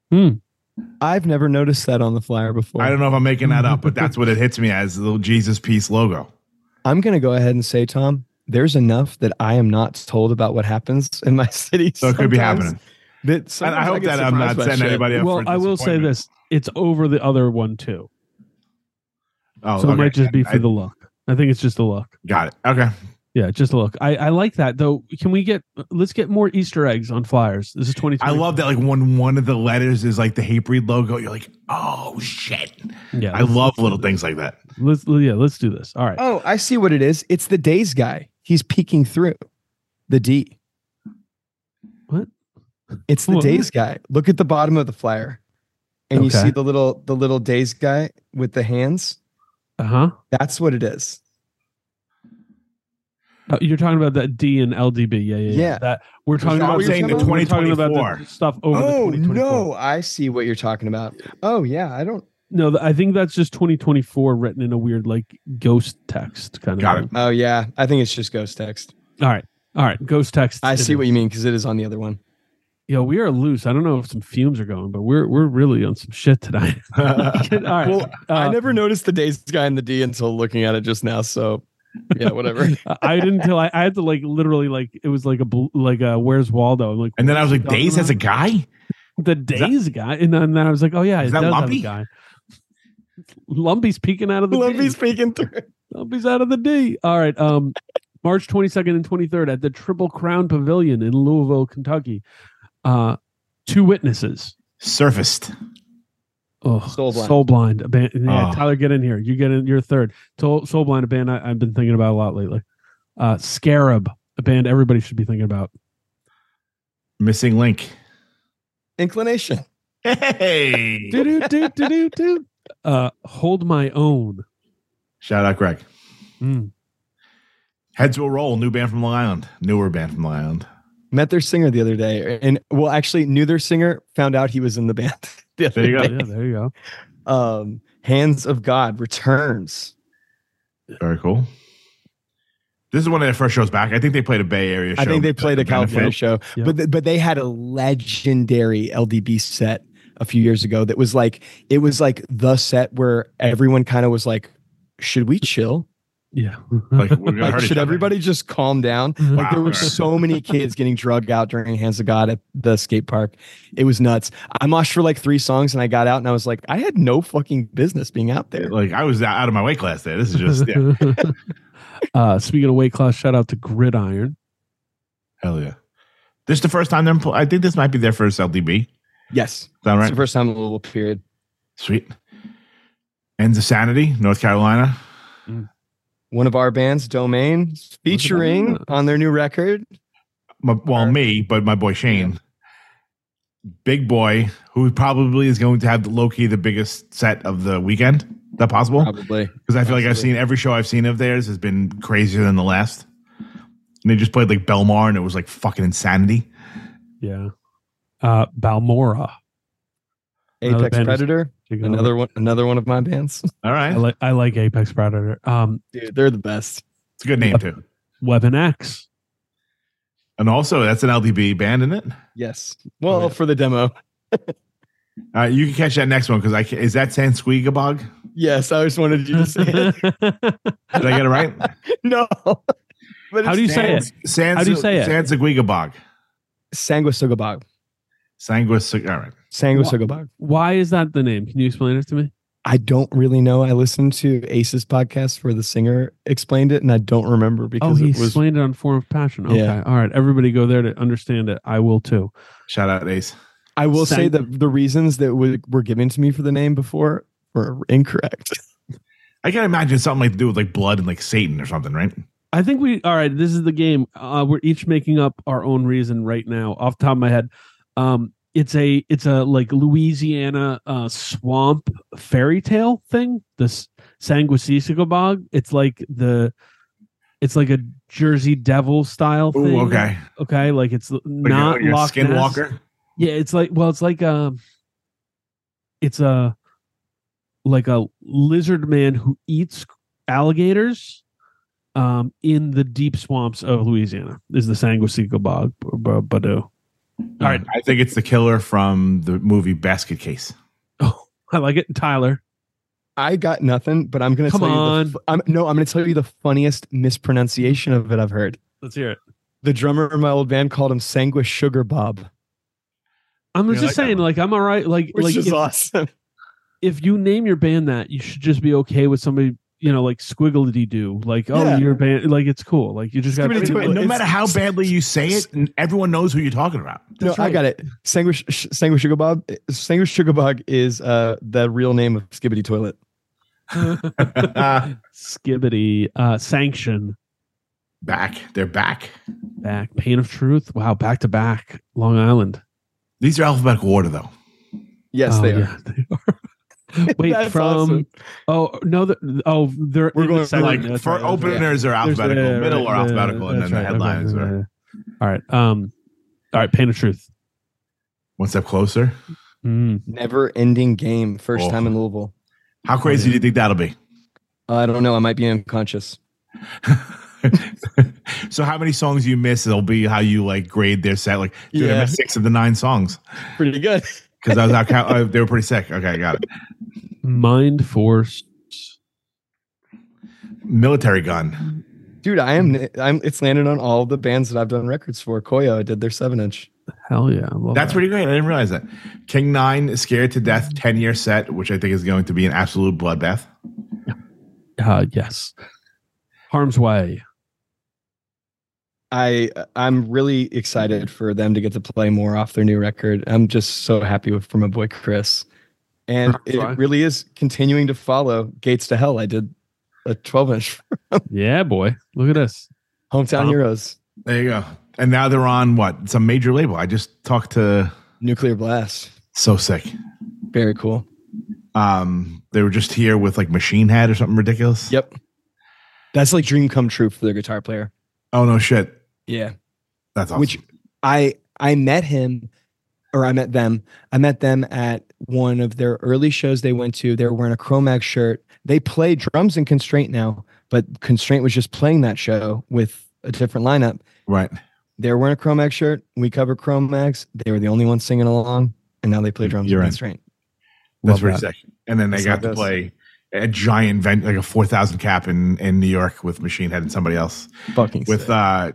I've never noticed that on the flyer before. I don't know if I'm making that up, but that's what it hits me as, the little Jesus Peace logo. I'm going to go ahead and say, Tom, there's enough that I am not told about what happens in my city. So it could be happening. And I hope that I'm not setting anybody up for Well, I will say this. It's over the other one, too. Oh, So okay. it might just be for the look. I think it's just a look. Got it. Okay. Yeah, just a look. I like that, though. Let's get more Easter eggs on flyers. This is 2020. I love that, like, when one of the letters is like the Hatebreed logo, you're like, oh, shit. Yeah, I love little things like that. Let's do this. All right. Oh, I see what it is. It's the Days guy. He's peeking through the D. What? It's the Days guy. Look at the bottom of the flyer. And you see the little Days guy with the hands. Uh-huh. That's what it is. You're talking about that D and LDB. Yeah. That we're talking about. Saying the we're talking about 2024 the stuff over the 2024. No, I see what you're talking about. Oh yeah, I don't. No, I think that's just 2024 written in a weird like ghost text kind of. Got it. Oh yeah, I think it's just ghost text. All right, ghost text. I see what you mean because it is on the other one. Yo, we are loose. I don't know if some fumes are going, but we're really on some shit tonight. All right. Well, I never noticed the Days guy in the D until looking at it just now. So yeah, whatever. I didn't until I had to like literally like it was like a Where's Waldo? I'm like, and then I was like, Days has a guy? The Days guy, and then I was like, oh yeah, is it that does Lumpy? have a guy. Lumpy's peeking out of the Lumpy's D. peeking through. Lumpy's out of the D. All right. March 22nd and 23rd at the Triple Crown Pavilion in Louisville, Kentucky. 2 witnesses surfaced. Oh, Soul Blind. A band. Yeah, Tyler, get in here. You get in. You're third. Soul Blind, a band I've been thinking about a lot lately. Scarab, a band everybody should be thinking about. Missing Link. Inclination. Hey. Do. Hold My Own. Shout out, Greg. Heads Will Roll, new band from Long Island. Newer band from Long Island. Met their singer the other day, and well, actually knew their singer. Found out he was in the band. There you go. Yeah, there you go. Hands of God returns. Very cool. This is one of their first shows back. I think they played a Bay Area show. I think they played a California show, Yep. but they had a legendary LDB set a few years ago. That was like the set where everyone kind of was like, "Should we chill? Yeah. Like, we're gonna hurt each should other. everybody just calm down?" Like there were so many kids getting drugged out during Hands of God at the skate park. It was nuts. I moshed for like 3 songs and I got out and I was like, I had no fucking business being out there. Like I was out of my weight class there. This is just speaking of weight class, shout out to Gridiron. Hell yeah. This is the first time I think this might be their first LDB. Yes. Is that right? It's the first time in a little period. Sweet. Ends of Sanity, North Carolina. One of our bands, Domain, featuring on their new record. Me, but my boy Shane. Big Boy, who probably is going to have low-key the biggest set of the weekend. Is that possible? Probably. Because I feel like I've seen every show I've seen of theirs has been crazier than the last. And they just played like Belmar and it was like fucking insanity. Yeah. Balmora. Apex Predator. Another one of my bands. All right. I like Apex Predator. Dude, they're the best. It's a good name too. Weapon X. And also that's an LDB band, isn't it? Yes. Well, for the demo. You can catch that next one because is that Sansqueegabog? Yes, I just wanted you to say it. Did I get it right? No. But How do you say it? How do you say it? Sansqueegabog. Sanguisugabog. All right. Sanguisugabog. Why is that the name? Can you explain it to me? I don't really know. I listened to Ace's podcast where the singer explained it, and I don't remember because he explained it on Form of Passion. Okay, Yeah. all right. Everybody go there to understand it. I will too. Shout out Ace. I will say that the reasons that were given to me for the name before were incorrect. I can imagine something like to do with like blood and like Satan or something, right? I think all right. This is the game. We're each making up our own reason right now, off the top of my head. It's a like Louisiana swamp fairy tale thing. This Sanguisugabog. It's like a Jersey Devil style thing. Ooh, okay. Okay, like it's not your Loch Ness. Skinwalker. Yeah, it's like it's a lizard man who eats alligators in the deep swamps of Louisiana. Is the Sanguisugabog Badu. All right. I think it's the killer from the movie Basket Case. Oh, I like it. Tyler. I got nothing, but I'm going to Come tell on. you. I'm going to tell you the funniest mispronunciation of it I've heard. Let's hear it. The drummer in my old band called him Sanguis Sugar Bob, I'm You just like saying, that like, I'm all right. Like, which is if, awesome. if you name your band that, you should just be okay with somebody, like Squiggly Doo. Like, oh, Yeah. your band, like, it's cool. Like, you just got Skibbity Toilet. No matter how badly you say it, everyone knows who you're talking about. No, I got it. Sanguis Sugar Bob. Sanguis Sugar Bob is the real name of Skibbity Toilet. Skibbity. Sanction. They're back. Back. Pain of Truth. Wow. Back to back. Long Island. These are alphabetical order, though. Yes, Oh, they are. yeah, they are. Wait, That's from awesome. oh no, they're We're in the going second. Like That's for right, that's right. openers are alphabetical, There's the- middle are right, alphabetical, and that's then the right, headlines okay, are all right. All right. Pain of Truth. one step closer. Never ending game. First Oh. time in Louisville. How crazy do you think that'll be? I don't know. I might be unconscious. So how many songs you miss? It'll be how you like grade their set. Like, dude, I Yeah. missed 6 of the 9 songs Pretty good. because I was out. They were pretty sick. Okay, I got it. Mind Force. Military Gun. Dude, I'm it's landed on all the bands that I've done records for. Koyo, I did their 7-inch. Hell yeah. I love That's that. pretty great. I didn't realize that. King 9, Scared to Death, 10-year set, which I think is going to be an absolute bloodbath. Yes. Harm's Way. I'm really excited for them to get to play more off their new record. I'm just so happy for my boy Chris. And Harm's Way. it really is continuing to follow Gates to Hell. I did a 12-inch Yeah, boy. Look at this. Hometown Heroes, There you go. And now they're on what? Some major label. I just talked to Nuclear Blast. so sick. Very cool. They were just here with like Machine Head or something ridiculous. Yep. That's like dream come true for their guitar player. Oh no shit. Yeah. That's awesome. Which I met him, or I met them. I met them at one of their early shows they went to. They were wearing a Cro-Mag shirt. They play drums in Constraint now, but Constraint was just playing that show with a different lineup. Right. They were wearing a Cro-Mag shirt. We cover Cro-Mags. They were the only ones singing along, and now they play drums You're in right. Constraint. That's Love pretty that. sick. And then they That's got how it to goes. play a giant event, like a 4,000 cap in New York with Machine Head and somebody else. Fucking With sick.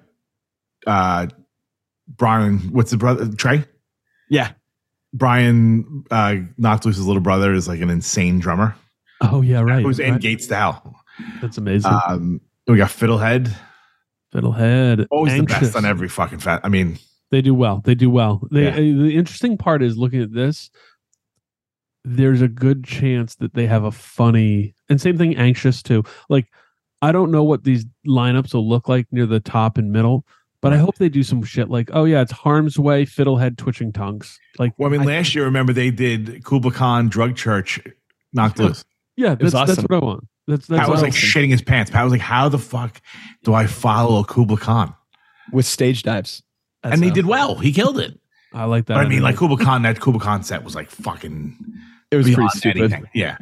Brian, what's the brother? Trey? Yeah. Brian Knocked Loose's little brother is like an insane drummer. Oh, yeah, right. Who's in right. Gates to Hell. That's amazing. We got Fiddlehead. Fiddlehead. Always Anxious. the best on every fucking I mean, They do well. They do well. Yeah. The interesting part is looking at this. There's a good chance that they have a funny, and same thing, Anxious too. Like, I don't know what these lineups will look like near the top and middle, but I hope they do some shit like, oh yeah, it's Harm's Way, Fiddlehead, Twitching Tongues. Like, well, I mean, last year, remember they did Kubla Khan, Drug Church, Knocked Loose. yeah, was that's awesome. what I want. That's Pat was like awesome. shitting his pants. Pat was like, how the fuck do I follow Kubla Khan? With stage dives. That's And he how- did well. He killed it. I like that. But I mean, energy. like Kubla Khan, that Kubla Khan set was like fucking. It was pretty beyond stupid. anything. Yeah.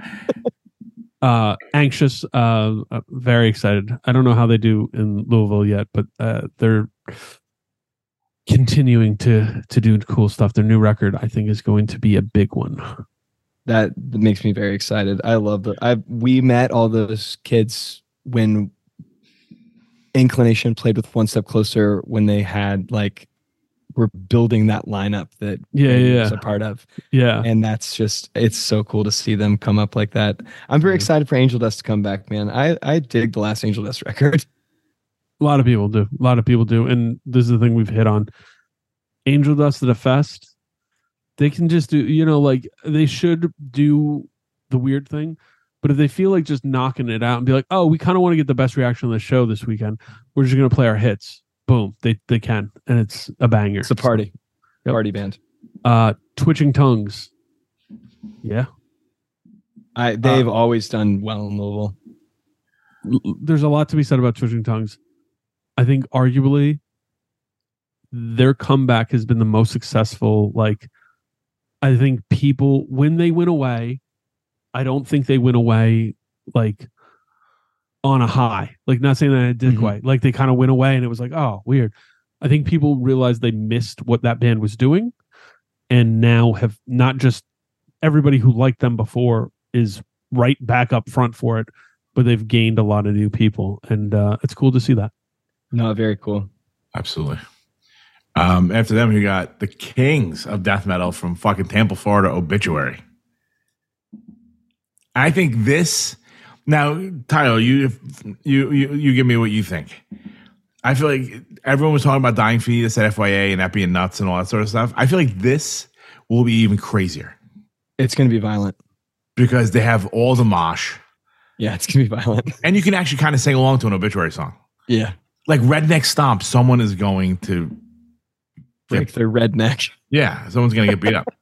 Anxious, very excited. I don't know how they do in Louisville yet, but they're continuing to do cool stuff. Their new record, I think, is going to be a big one. That makes me very excited. I love that. We met all those kids when Inclination played with One Step Closer, when they had like we're building that lineup that Andy was a part of. Yeah. And that's just, it's so cool to see them come up like that. I'm very excited for Angel Dust to come back, man. I dig the last Angel Dust record. A lot of people do. A lot of people do. And this is the thing we've hit on. Angel Dust at a fest, they can just do, like they should do the weird thing. But if they feel like just knocking it out and be like, oh, we kind of want to get the best reaction on the show this weekend, we're just going to play our hits. Boom. They can. And it's a banger. It's a party. Yep. Party band. Twitching Tongues. Yeah. They've always done well in Louisville. There's a lot to be said about Twitching Tongues. I think arguably their comeback has been the most successful. Like, I think people, when they went away, I don't think they went away like on a high. Like, not saying that it did go away. Like, they kind of went away and it was like, oh, weird. I think people realized they missed what that band was doing, and now have not just everybody who liked them before is right back up front for it, but they've gained a lot of new people, and it's cool to see that. No, very cool. Absolutely. After them, you got the kings of death metal from fucking Tampa, Florida, Obituary. I think this. Now, Tyler, you give me what you think. I feel like everyone was talking about Dying Fetus at FYA and that being nuts and all that sort of stuff. I feel like this will be even crazier. It's going to be violent. Because they have all the mosh. Yeah, it's going to be violent. And you can actually kind of sing along to an Obituary song. Yeah. Like Redneck Stomp, someone is going to break their redneck. Yeah, someone's going to get beat up.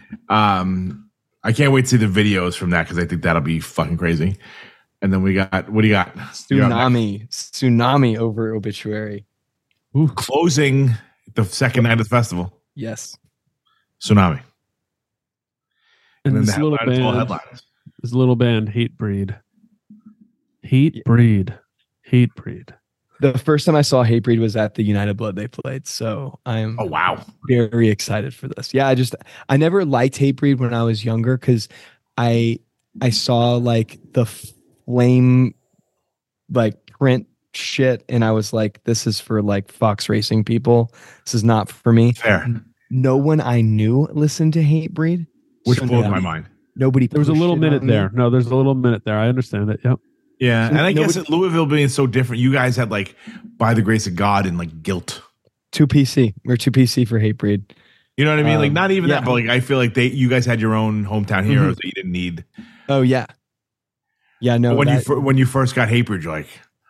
I can't wait to see the videos from that because I think that'll be fucking crazy. And then we got, what do you got? Tsunami over Obituary. Ooh. Closing the second night of the festival. Yes. Tsunami. And then this the little headliners. This little band, Hatebreed. Hatebreed. The first time I saw Hatebreed was at the United Blood they played, so I'm very excited for this. Yeah, I never liked Hatebreed when I was younger because I saw like the flame like print shit and I was like, this is for like Fox Racing people. This is not for me. Fair. No one I knew listened to Hatebreed. Which blows my mind. Nobody. There was a little minute there. No, there's a little minute there. I understand it. Yep. Yeah, and I guess at Louisville being so different, you guys had like By the Grace of God and like Guilt. 2PC. We're 2PC for Hatebreed. You know what I mean? Like not even that, but like I feel like you guys had your own hometown heroes that you didn't need. Oh yeah. Yeah, no. When you first got Hatebreed, you're like,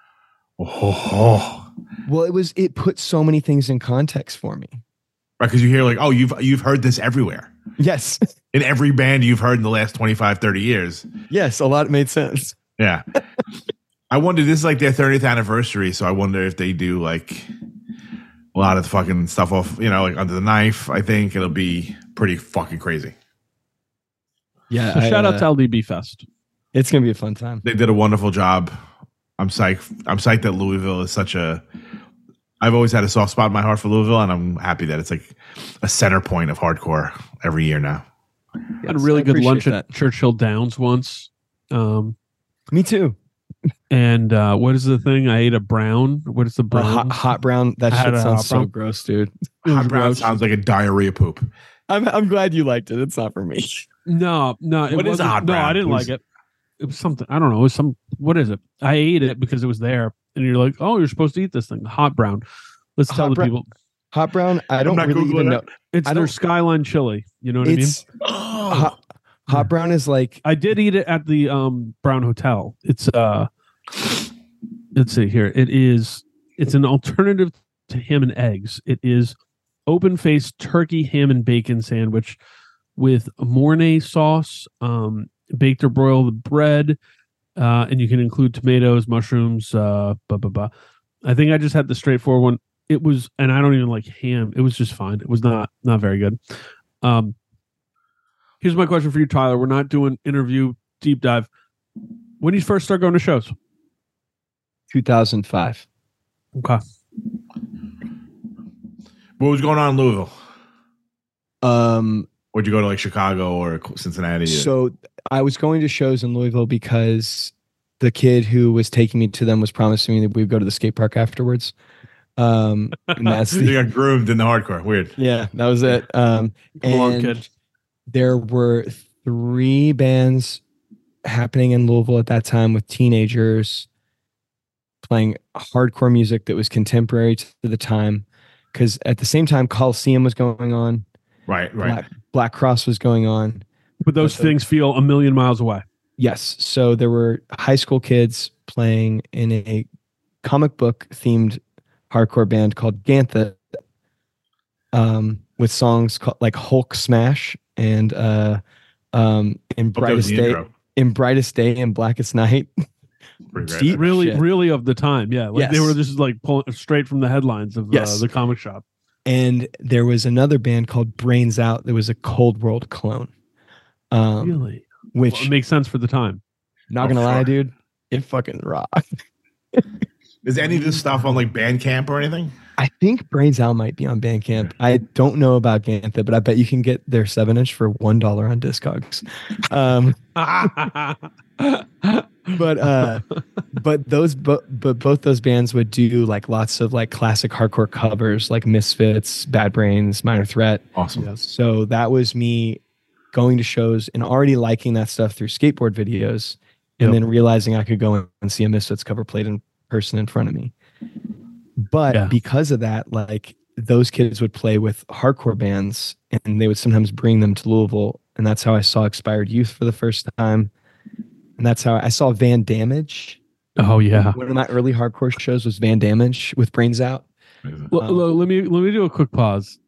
oh. Well, it put so many things in context for me. Right, because you hear like, oh, you've heard this everywhere. Yes. In every band you've heard in the last 25, 30 years. Yes, a lot made sense. Yeah. I wonder, this is like their 30th anniversary, so I wonder if they do like a lot of the fucking stuff off, like Under the Knife. I think it'll be pretty fucking crazy. Yeah. So shout out to LDB Fest. It's going to be a fun time. They did a wonderful job. I'm psyched that Louisville is I've always had a soft spot in my heart for Louisville, and I'm happy that it's like a center point of hardcore every year now. I had a really good lunch at Churchill Downs once. Me too. And what is the thing? I ate a brown. What is the brown? Hot brown. That shit sounds so gross, dude. Hot brown sounds like a diarrhea poop. I'm glad you liked it. It's not for me. No. What is a hot brown? No, I didn't like it. It was something. I don't know. It was what is it? I ate it because it was there. And you're like, oh, you're supposed to eat this thing. Hot brown. Let's tell the people. Hot brown. I don't really even know. It's their Skyline chili. You know what I mean? Hot brown is like. I did eat it at the Brown Hotel. It's let's see here. It's an alternative to ham and eggs. It is open-faced turkey ham and bacon sandwich with Mornay sauce, baked or broiled bread, and you can include tomatoes, mushrooms, I think I just had the straightforward one. It was, and I don't even like ham. It was just fine. It was not very good. Here's my question for you, Tyler. We're not doing interview deep dive. When did you first start going to shows? 2005. Okay. What was going on in Louisville? Would you go to like Chicago or Cincinnati? So I was going to shows in Louisville because the kid who was taking me to them was promising me that we'd go to the skate park afterwards. And that's you got groomed in the hardcore. Weird. Yeah, that was it. And kid. There were 3 bands happening in Louisville at that time with teenagers playing hardcore music that was contemporary to the time. Because at the same time, Coliseum was going on. Right. Black Cross was going on. But those things feel a million miles away. Yes. So there were high school kids playing in a comic book themed hardcore band called Ganthet, with songs called, like Hulk Smash and in Brightest Day and Blackest Night. Really of the time. Yeah. Like yes. They were just like pulling straight from the headlines of the comic shop. And there was another band called Brains Out that was a Cold World clone. Really? Which it makes sense for the time. Not gonna lie, dude. It fucking rocked. Is any of this stuff on like Bandcamp or anything? I think Brains Out might be on Bandcamp. I don't know about Ganthet, but I bet you can get their 7-inch for $1 on Discogs. But both those bands would do like lots of like classic hardcore covers, like Misfits, Bad Brains, Minor Threat. Awesome. Yes. So that was me going to shows and already liking that stuff through skateboard videos, and then realizing I could go and see a Misfits cover played in person in front of me. But because of that, like those kids would play with hardcore bands, and they would sometimes bring them to Louisville, and that's how I saw Expired Youth for the first time. And that's how I saw Van Damage. Oh yeah. One of my early hardcore shows was Van Damage with Brains Out. Let me do a quick pause.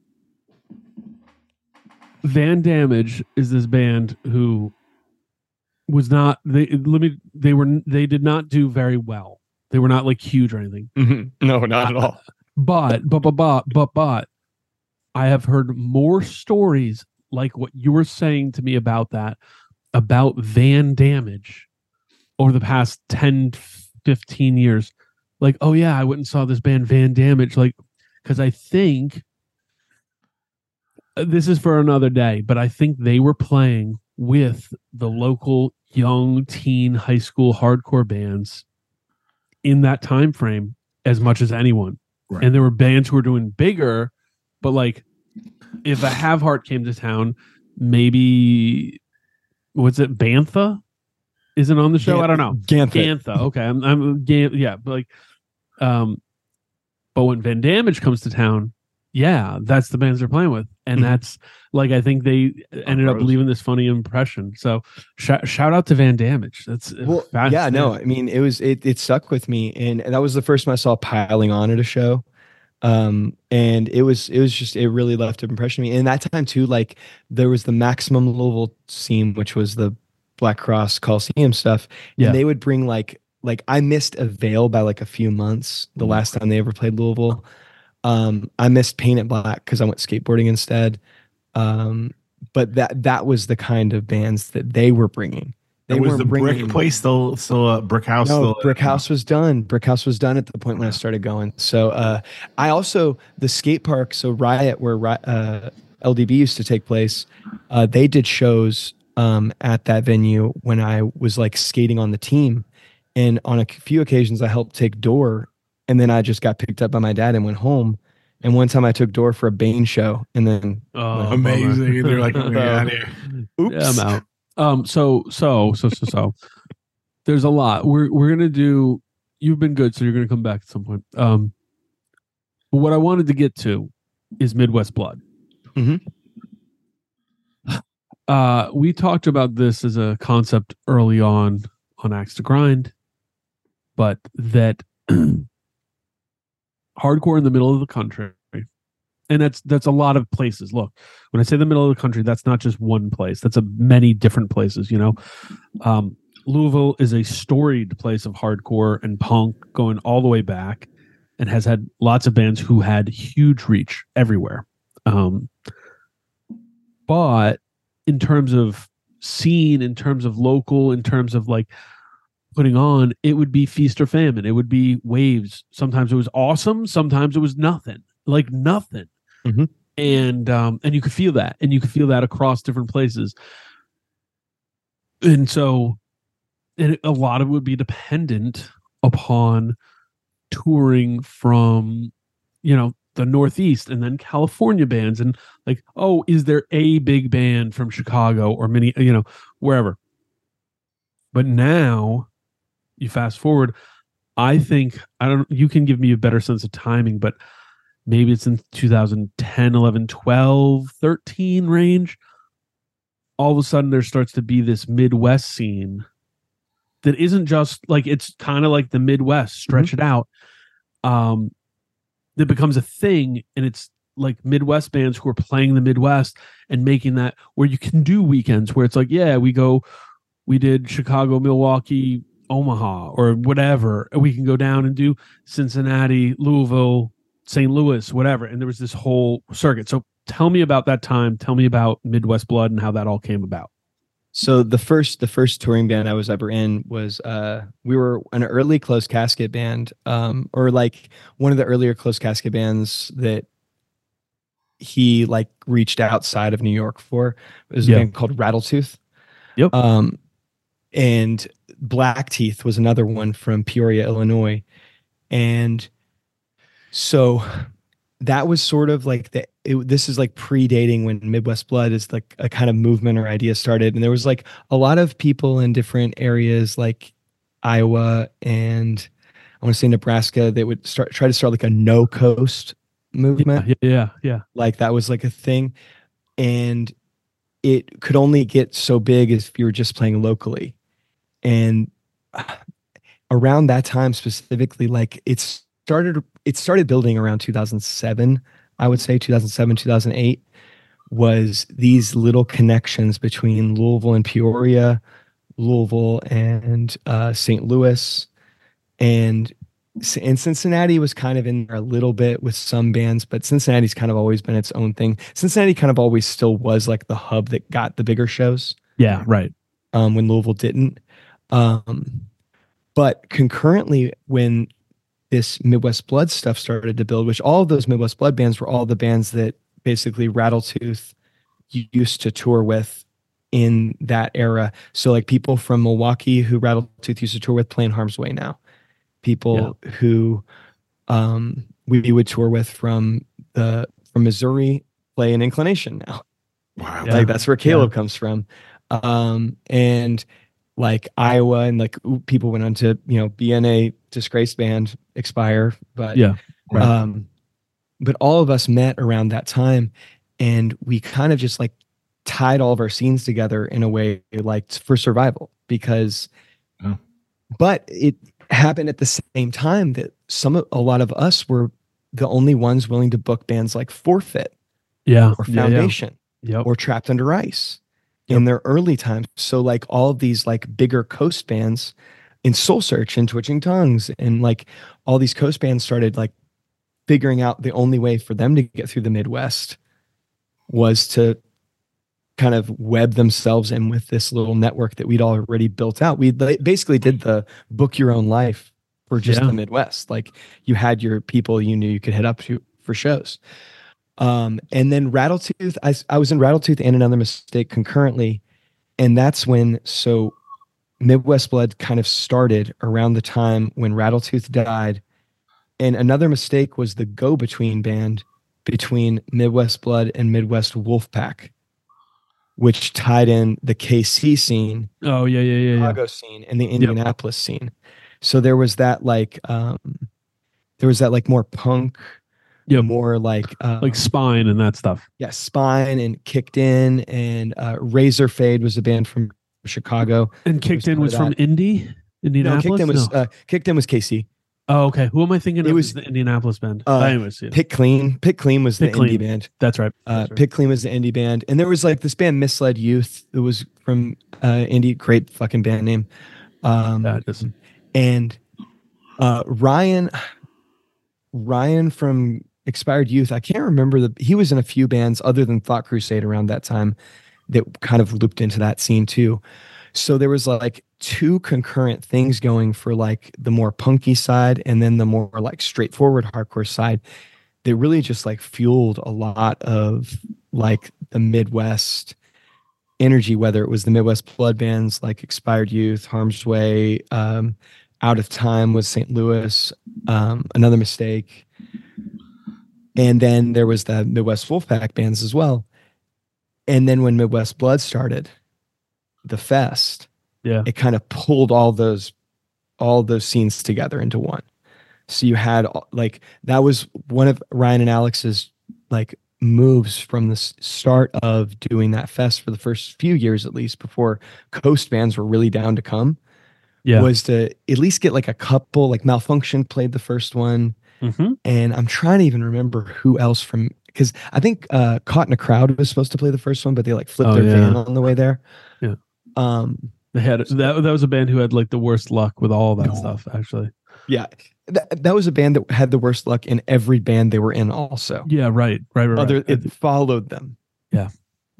Van Damage is this band who was not they did not do very well. They were not like huge or anything. Mm-hmm. No, not at all. But I have heard more stories like what you were saying to me about Van Damage over the past 10, 15 years. Like, oh yeah, I went and saw this band Van Damage, like, because I think this is for another day, but I think they were playing with the local young teen high school hardcore bands in that time frame as much as anyone. Right. And there were bands who were doing bigger, but like if a Have Heart came to town, maybe what's it? Bantha isn't on the show. I don't know. Gantha. Okay. But like, but when Van Damage comes to town, that's the bands they're playing with. And that's like, I think they ended up leaving this funny impression. So shout out to Van Damage. That's I mean, it stuck with me. And that was the first time I saw Piling On at a show. And it really left an impression on me. And that time too, like there was the Maximum Louisville scene, which was the Black Cross Coliseum stuff. And they would bring like I missed Avail by like a few months the last time they ever played Louisville. I missed Paint It Black because I went skateboarding instead. But that was the kind of bands that they were bringing. Was the Brick place still Brick House? No, Brick House was done. Brick House was done at the point when I started going. So I also, the skate park, so Riot, where LDB used to take place, they did shows at that venue when I was like skating on the team. And on a few occasions I helped take Door, and then I just got picked up by my dad and went home. And one time I took Door for a Bane show, and then amazing. And they're like, oh, get out of here. Oops. Yeah, I'm out. So there's a lot. We're gonna do. You've been good, so you're gonna come back at some point. But what I wanted to get to is Midwest Blood. Mm-hmm. We talked about this as a concept early on Axe to Grind, but that hardcore in the middle of the country, and that's a lot of places. Look, when I say the middle of the country, that's not just one place. That's many different places. You know, Louisville is a storied place of hardcore and punk going all the way back, and has had lots of bands who had huge reach everywhere. But in terms of scene, in terms of local, in terms of like putting on, it would be feast or famine. It would be waves. Sometimes it was awesome. Sometimes it was nothing. Like nothing. Mm-hmm. And you could feel that, and you could feel that across different places. And so, a lot of it would be dependent upon touring from, the Northeast, and then California bands, and like, oh, is there a big band from Chicago or many, wherever. But now you fast forward, I think, you can give me a better sense of timing, but maybe it's in 2010, 11, 12, 13 range. All of a sudden there starts to be this Midwest scene that isn't just like, it's kind of like the Midwest, stretch it out. That becomes a thing, and it's like Midwest bands who are playing the Midwest and making that where you can do weekends where it's like, we did Chicago, Milwaukee, Omaha, or whatever. And we can go down and do Cincinnati, Louisville, St. Louis, whatever. And there was this whole circuit. So tell me about that time. Tell me about Midwest Blood and how that all came about. So the first touring band I was ever in was we were an early closed casket band, or like one of the earlier closed casket bands that he like reached outside of New York for. It was a band called Rattletooth. Yep. And Black Teeth was another one from Peoria, Illinois. And so that was sort of like this is like predating when Midwest Blood is like a kind of movement or idea started. And there was like a lot of people in different areas like Iowa and I want to say Nebraska that would try to start like a no coast movement. Yeah. Like that was like a thing. And it could only get so big if you were just playing locally. And around that time specifically, like it started building around 2007, I would say 2007, 2008 was these little connections between Louisville and Peoria, Louisville and St. Louis, and Cincinnati was kind of in there a little bit with some bands, but Cincinnati's kind of always been its own thing. Cincinnati kind of always still was like the hub that got the bigger shows. Yeah, right. When Louisville didn't. But concurrently, when this Midwest Blood stuff started to build, which all of those Midwest Blood bands were all the bands that basically Rattletooth used to tour with in that era. So like people from Milwaukee who Rattletooth used to tour with play in Harm's Way now. People who we would tour with from Missouri play in Inclination now. Wow. Like that's where Caleb comes from. And like Iowa and like people went on to, be in a disgraced band, Expire. But but all of us met around that time and we kind of just like tied all of our scenes together in a way like for survival because but it happened at the same time that a lot of us were the only ones willing to book bands like Forfeit or Foundation or Trapped Under Ice in their early times. So like all of these like bigger coast bands in Soul Search and Twitching Tongues and like all these coast bands started like figuring out the only way for them to get through the Midwest was to kind of web themselves in with this little network that we'd already built out. We basically did the book your own life for just the Midwest. Like you had your people you knew you could hit up to for shows. And then Rattletooth, I was in Rattletooth and Another Mistake concurrently. And that's when, so Midwest Blood kind of started around the time when Rattletooth died. And Another Mistake was the go-between band between Midwest Blood and Midwest Wolfpack, which tied in the KC scene, Chicago scene, and the Indianapolis scene. So there was that like more punk, more like Spine and that stuff. Yeah, Spine and Kicked In and Razor Fade was a band from Chicago. And Kicked In was from Indianapolis. No, Kicked In was KC. Oh, okay. Who am I thinking of? It was the Indianapolis band. Anyways, Pick Clean was the indie band. That's right. Pick Clean was the indie band. And there was like this band Misled Youth. It was from indie, great fucking band name. And Ryan from Expired Youth, I can't remember he was in a few bands other than Thought Crusade around that time that kind of looped into that scene too. So there was like two concurrent things going for like the more punky side and then the more like straightforward hardcore side that really just like fueled a lot of like the Midwest energy, whether it was the Midwest Blood bands like Expired Youth, Harm's Way, Out of Time with St. Louis, Another Mistake. And then there was the Midwest Wolfpack bands as well. And then when Midwest Blood started, the fest, it kind of pulled all those scenes together into one. So you had like, that was one of Ryan and Alex's like moves from the start of doing that fest for the first few years, at least before coast bands were really down to come, was to at least get like a couple, like Malfunction played the first one. And I'm trying to even remember who else from, because I think Caught in a Crowd was supposed to play the first one, but they like flipped their van on the way there. They had that was a band who had like the worst luck with all that stuff, actually. Yeah. That was a band that had the worst luck in every band they were in also. Yeah, right. It followed them. Yeah.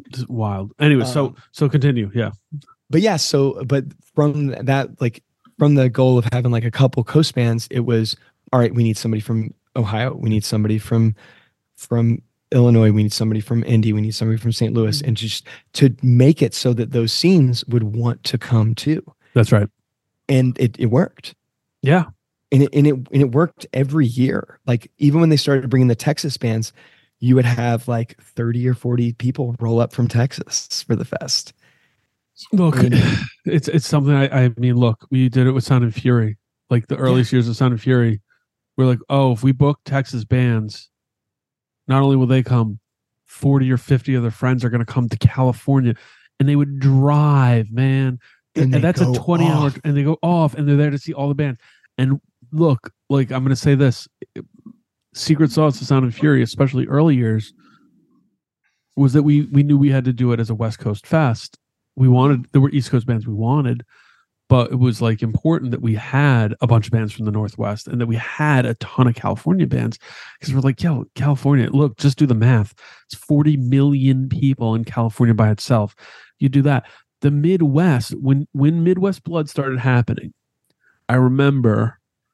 It's wild. Anyway, so continue. Yeah. But yeah, but from that, like from the goal of having like a couple coast bands, it was all right. We need somebody from Ohio. We need somebody from Illinois. We need somebody from Indy. We need somebody from St. Louis, and just to make it so that those scenes would want to come too. That's right. And it worked. Yeah. And it worked every year. Like even when they started bringing the Texas bands, you would have like 30 or 40 people roll up from Texas for the fest. Look, it's something I mean, look, we did it with Sound and Fury. Like the earliest years of Sound and Fury, we're like, oh, if we book Texas bands, not only will they come, 40 or 50 of their friends are going to come to California, and they would drive, man. And that's a 20-hour, and they go off, and they're there to see all the bands. And look, like I'm going to say this, secret sauce of Sound and Fury, especially early years, was that we knew we had to do it as a West Coast fest. There were East Coast bands we wanted, but it was like important that we had a bunch of bands from the Northwest and that we had a ton of California bands, because we're like, yo, California, look, just do the math. It's 40 million people in California by itself. You do that. The Midwest, when Midwest Blood started happening, I remember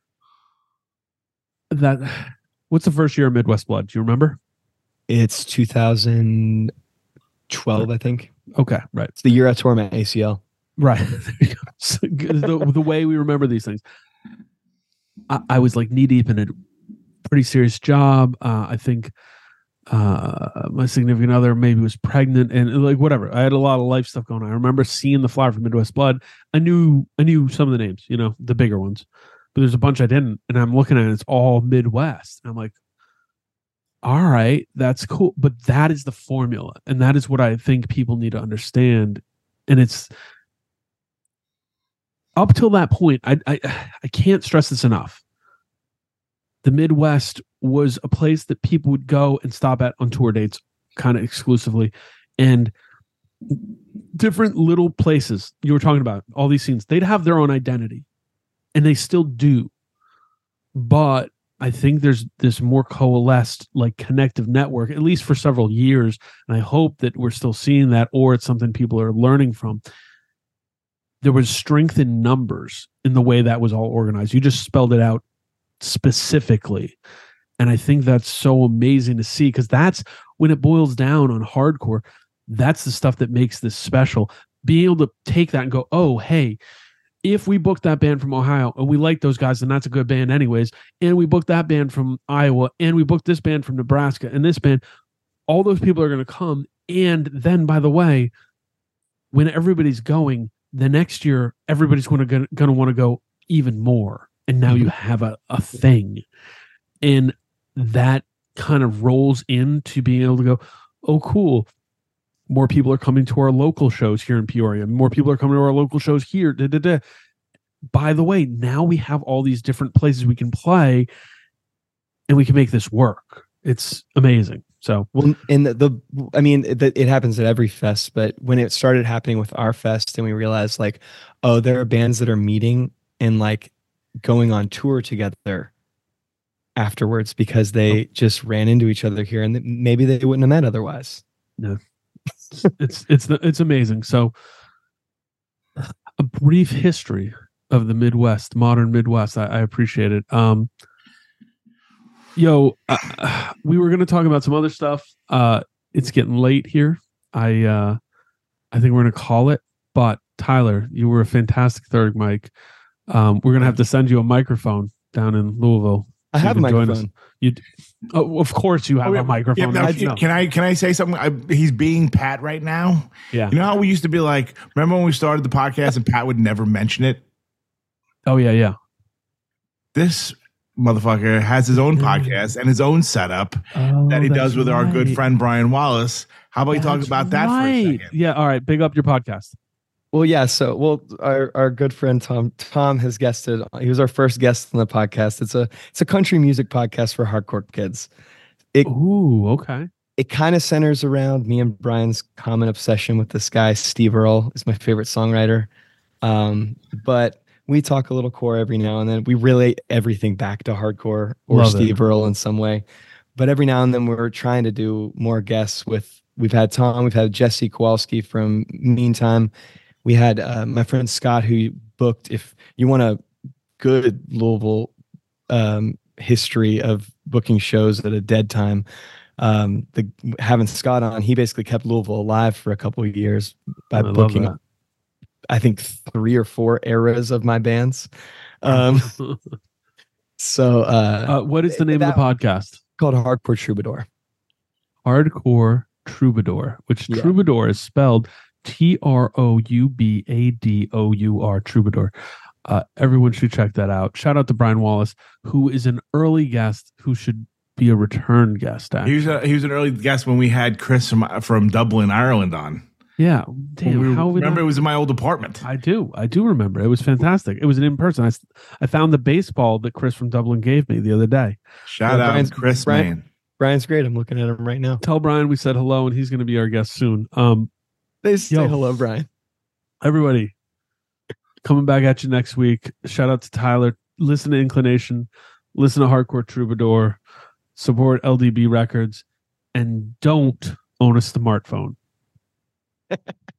that. What's the first year of Midwest Blood? Do you remember? It's 2012, I think. Okay, right. It's the year I tore my ACL. Right. There you go. So the way we remember these things. I was like knee deep in a pretty serious job. I think my significant other maybe was pregnant and like whatever. I had a lot of life stuff going on. I remember seeing the flyer for Midwest Blood. I knew some of the names, the bigger ones, but there's a bunch I didn't. And I'm looking at it, it's all Midwest. And I'm like, all right, that's cool. But that is the formula. And that is what I think people need to understand. And it's up till that point, I can't stress this enough. The Midwest was a place that people would go and stop at on tour dates kind of exclusively. And different little places you were talking about, all these scenes, they'd have their own identity. And they still do. But I think there's this more coalesced, like connective network, at least for several years. And I hope that we're still seeing that, or it's something people are learning from. There was strength in numbers in the way that was all organized. You just spelled it out specifically. And I think that's so amazing to see, because that's when it boils down on hardcore. That's the stuff that makes this special. Being able to take that and go, oh, hey, if we booked that band from Ohio and we like those guys, then that's a good band anyways. And we booked that band from Iowa and we booked this band from Nebraska and this band, all those people are going to come. And then, by the way, when everybody's going, the next year, everybody's going to want to go even more. And now you have a thing. And that kind of rolls into being able to go, oh, cool. More people are coming to our local shows here in Peoria. More people are coming to our local shows here. By the way, now we have all these different places we can play and we can make this work. It's amazing. So, well, and it happens at every fest, but when it started happening with our fest and we realized like, oh, there are bands that are meeting and like going on tour together afterwards because they just ran into each other here and maybe they wouldn't have met otherwise. No. It's amazing. So a brief history of the Midwest, modern Midwest. I appreciate it. We were going to talk about some other stuff. It's getting late here. I think we're going to call it, but Tyler, you were a fantastic third mic. We're going to have to send you a microphone down in Louisville. I have a microphone. Of course you have a microphone. Yeah, Can I say something? He's being Pat right now. Yeah. You know how we used to be like, remember when we started the podcast and Pat would never mention it? Oh, yeah. This motherfucker has his own podcast and his own setup that he does with our good friend Brian Wallace. How about you talk about that for a second? Yeah, all right. Big up your podcast. Well, yeah. So, our good friend Tom has guested. He was our first guest on the podcast. It's a country music podcast for hardcore kids. Ooh, okay. It kind of centers around me and Brian's common obsession with this guy, Steve Earle, is my favorite songwriter. But we talk a little core every now and then. We relate everything back to hardcore or Steve Earle in some way. But every now and then we're trying to do more guests with we've had Tom, we've had Jesse Kowalski from Meantime. We had my friend Scott, who booked, if you want a good Louisville history of booking shows at a dead time, having Scott on, he basically kept Louisville alive for a couple of years by booking, I think, 3 or 4 eras of my bands. So what is the name of the podcast? Called Hardcore Troubadour. Hardcore Troubadour, which Troubadour is spelled Troubador, Troubadour. Everyone should check that out. Shout out to Brian Wallace, who is an early guest who should be a return guest. Actually. He was an early guest when we had Chris from Dublin, Ireland on. Yeah. Damn, remember, it was in my old apartment. I do remember. It was fantastic. It was an in-person. I found the baseball that Chris from Dublin gave me the other day. Shout out Chris, man. Brian's great. I'm looking at him right now. Tell Brian we said hello and he's going to be our guest soon. Say hello, Brian. Everybody, coming back at you next week. Shout out to Tyler. Listen to Inclination. Listen to Hardcore Troubadour. Support LDB Records. And don't own a smartphone.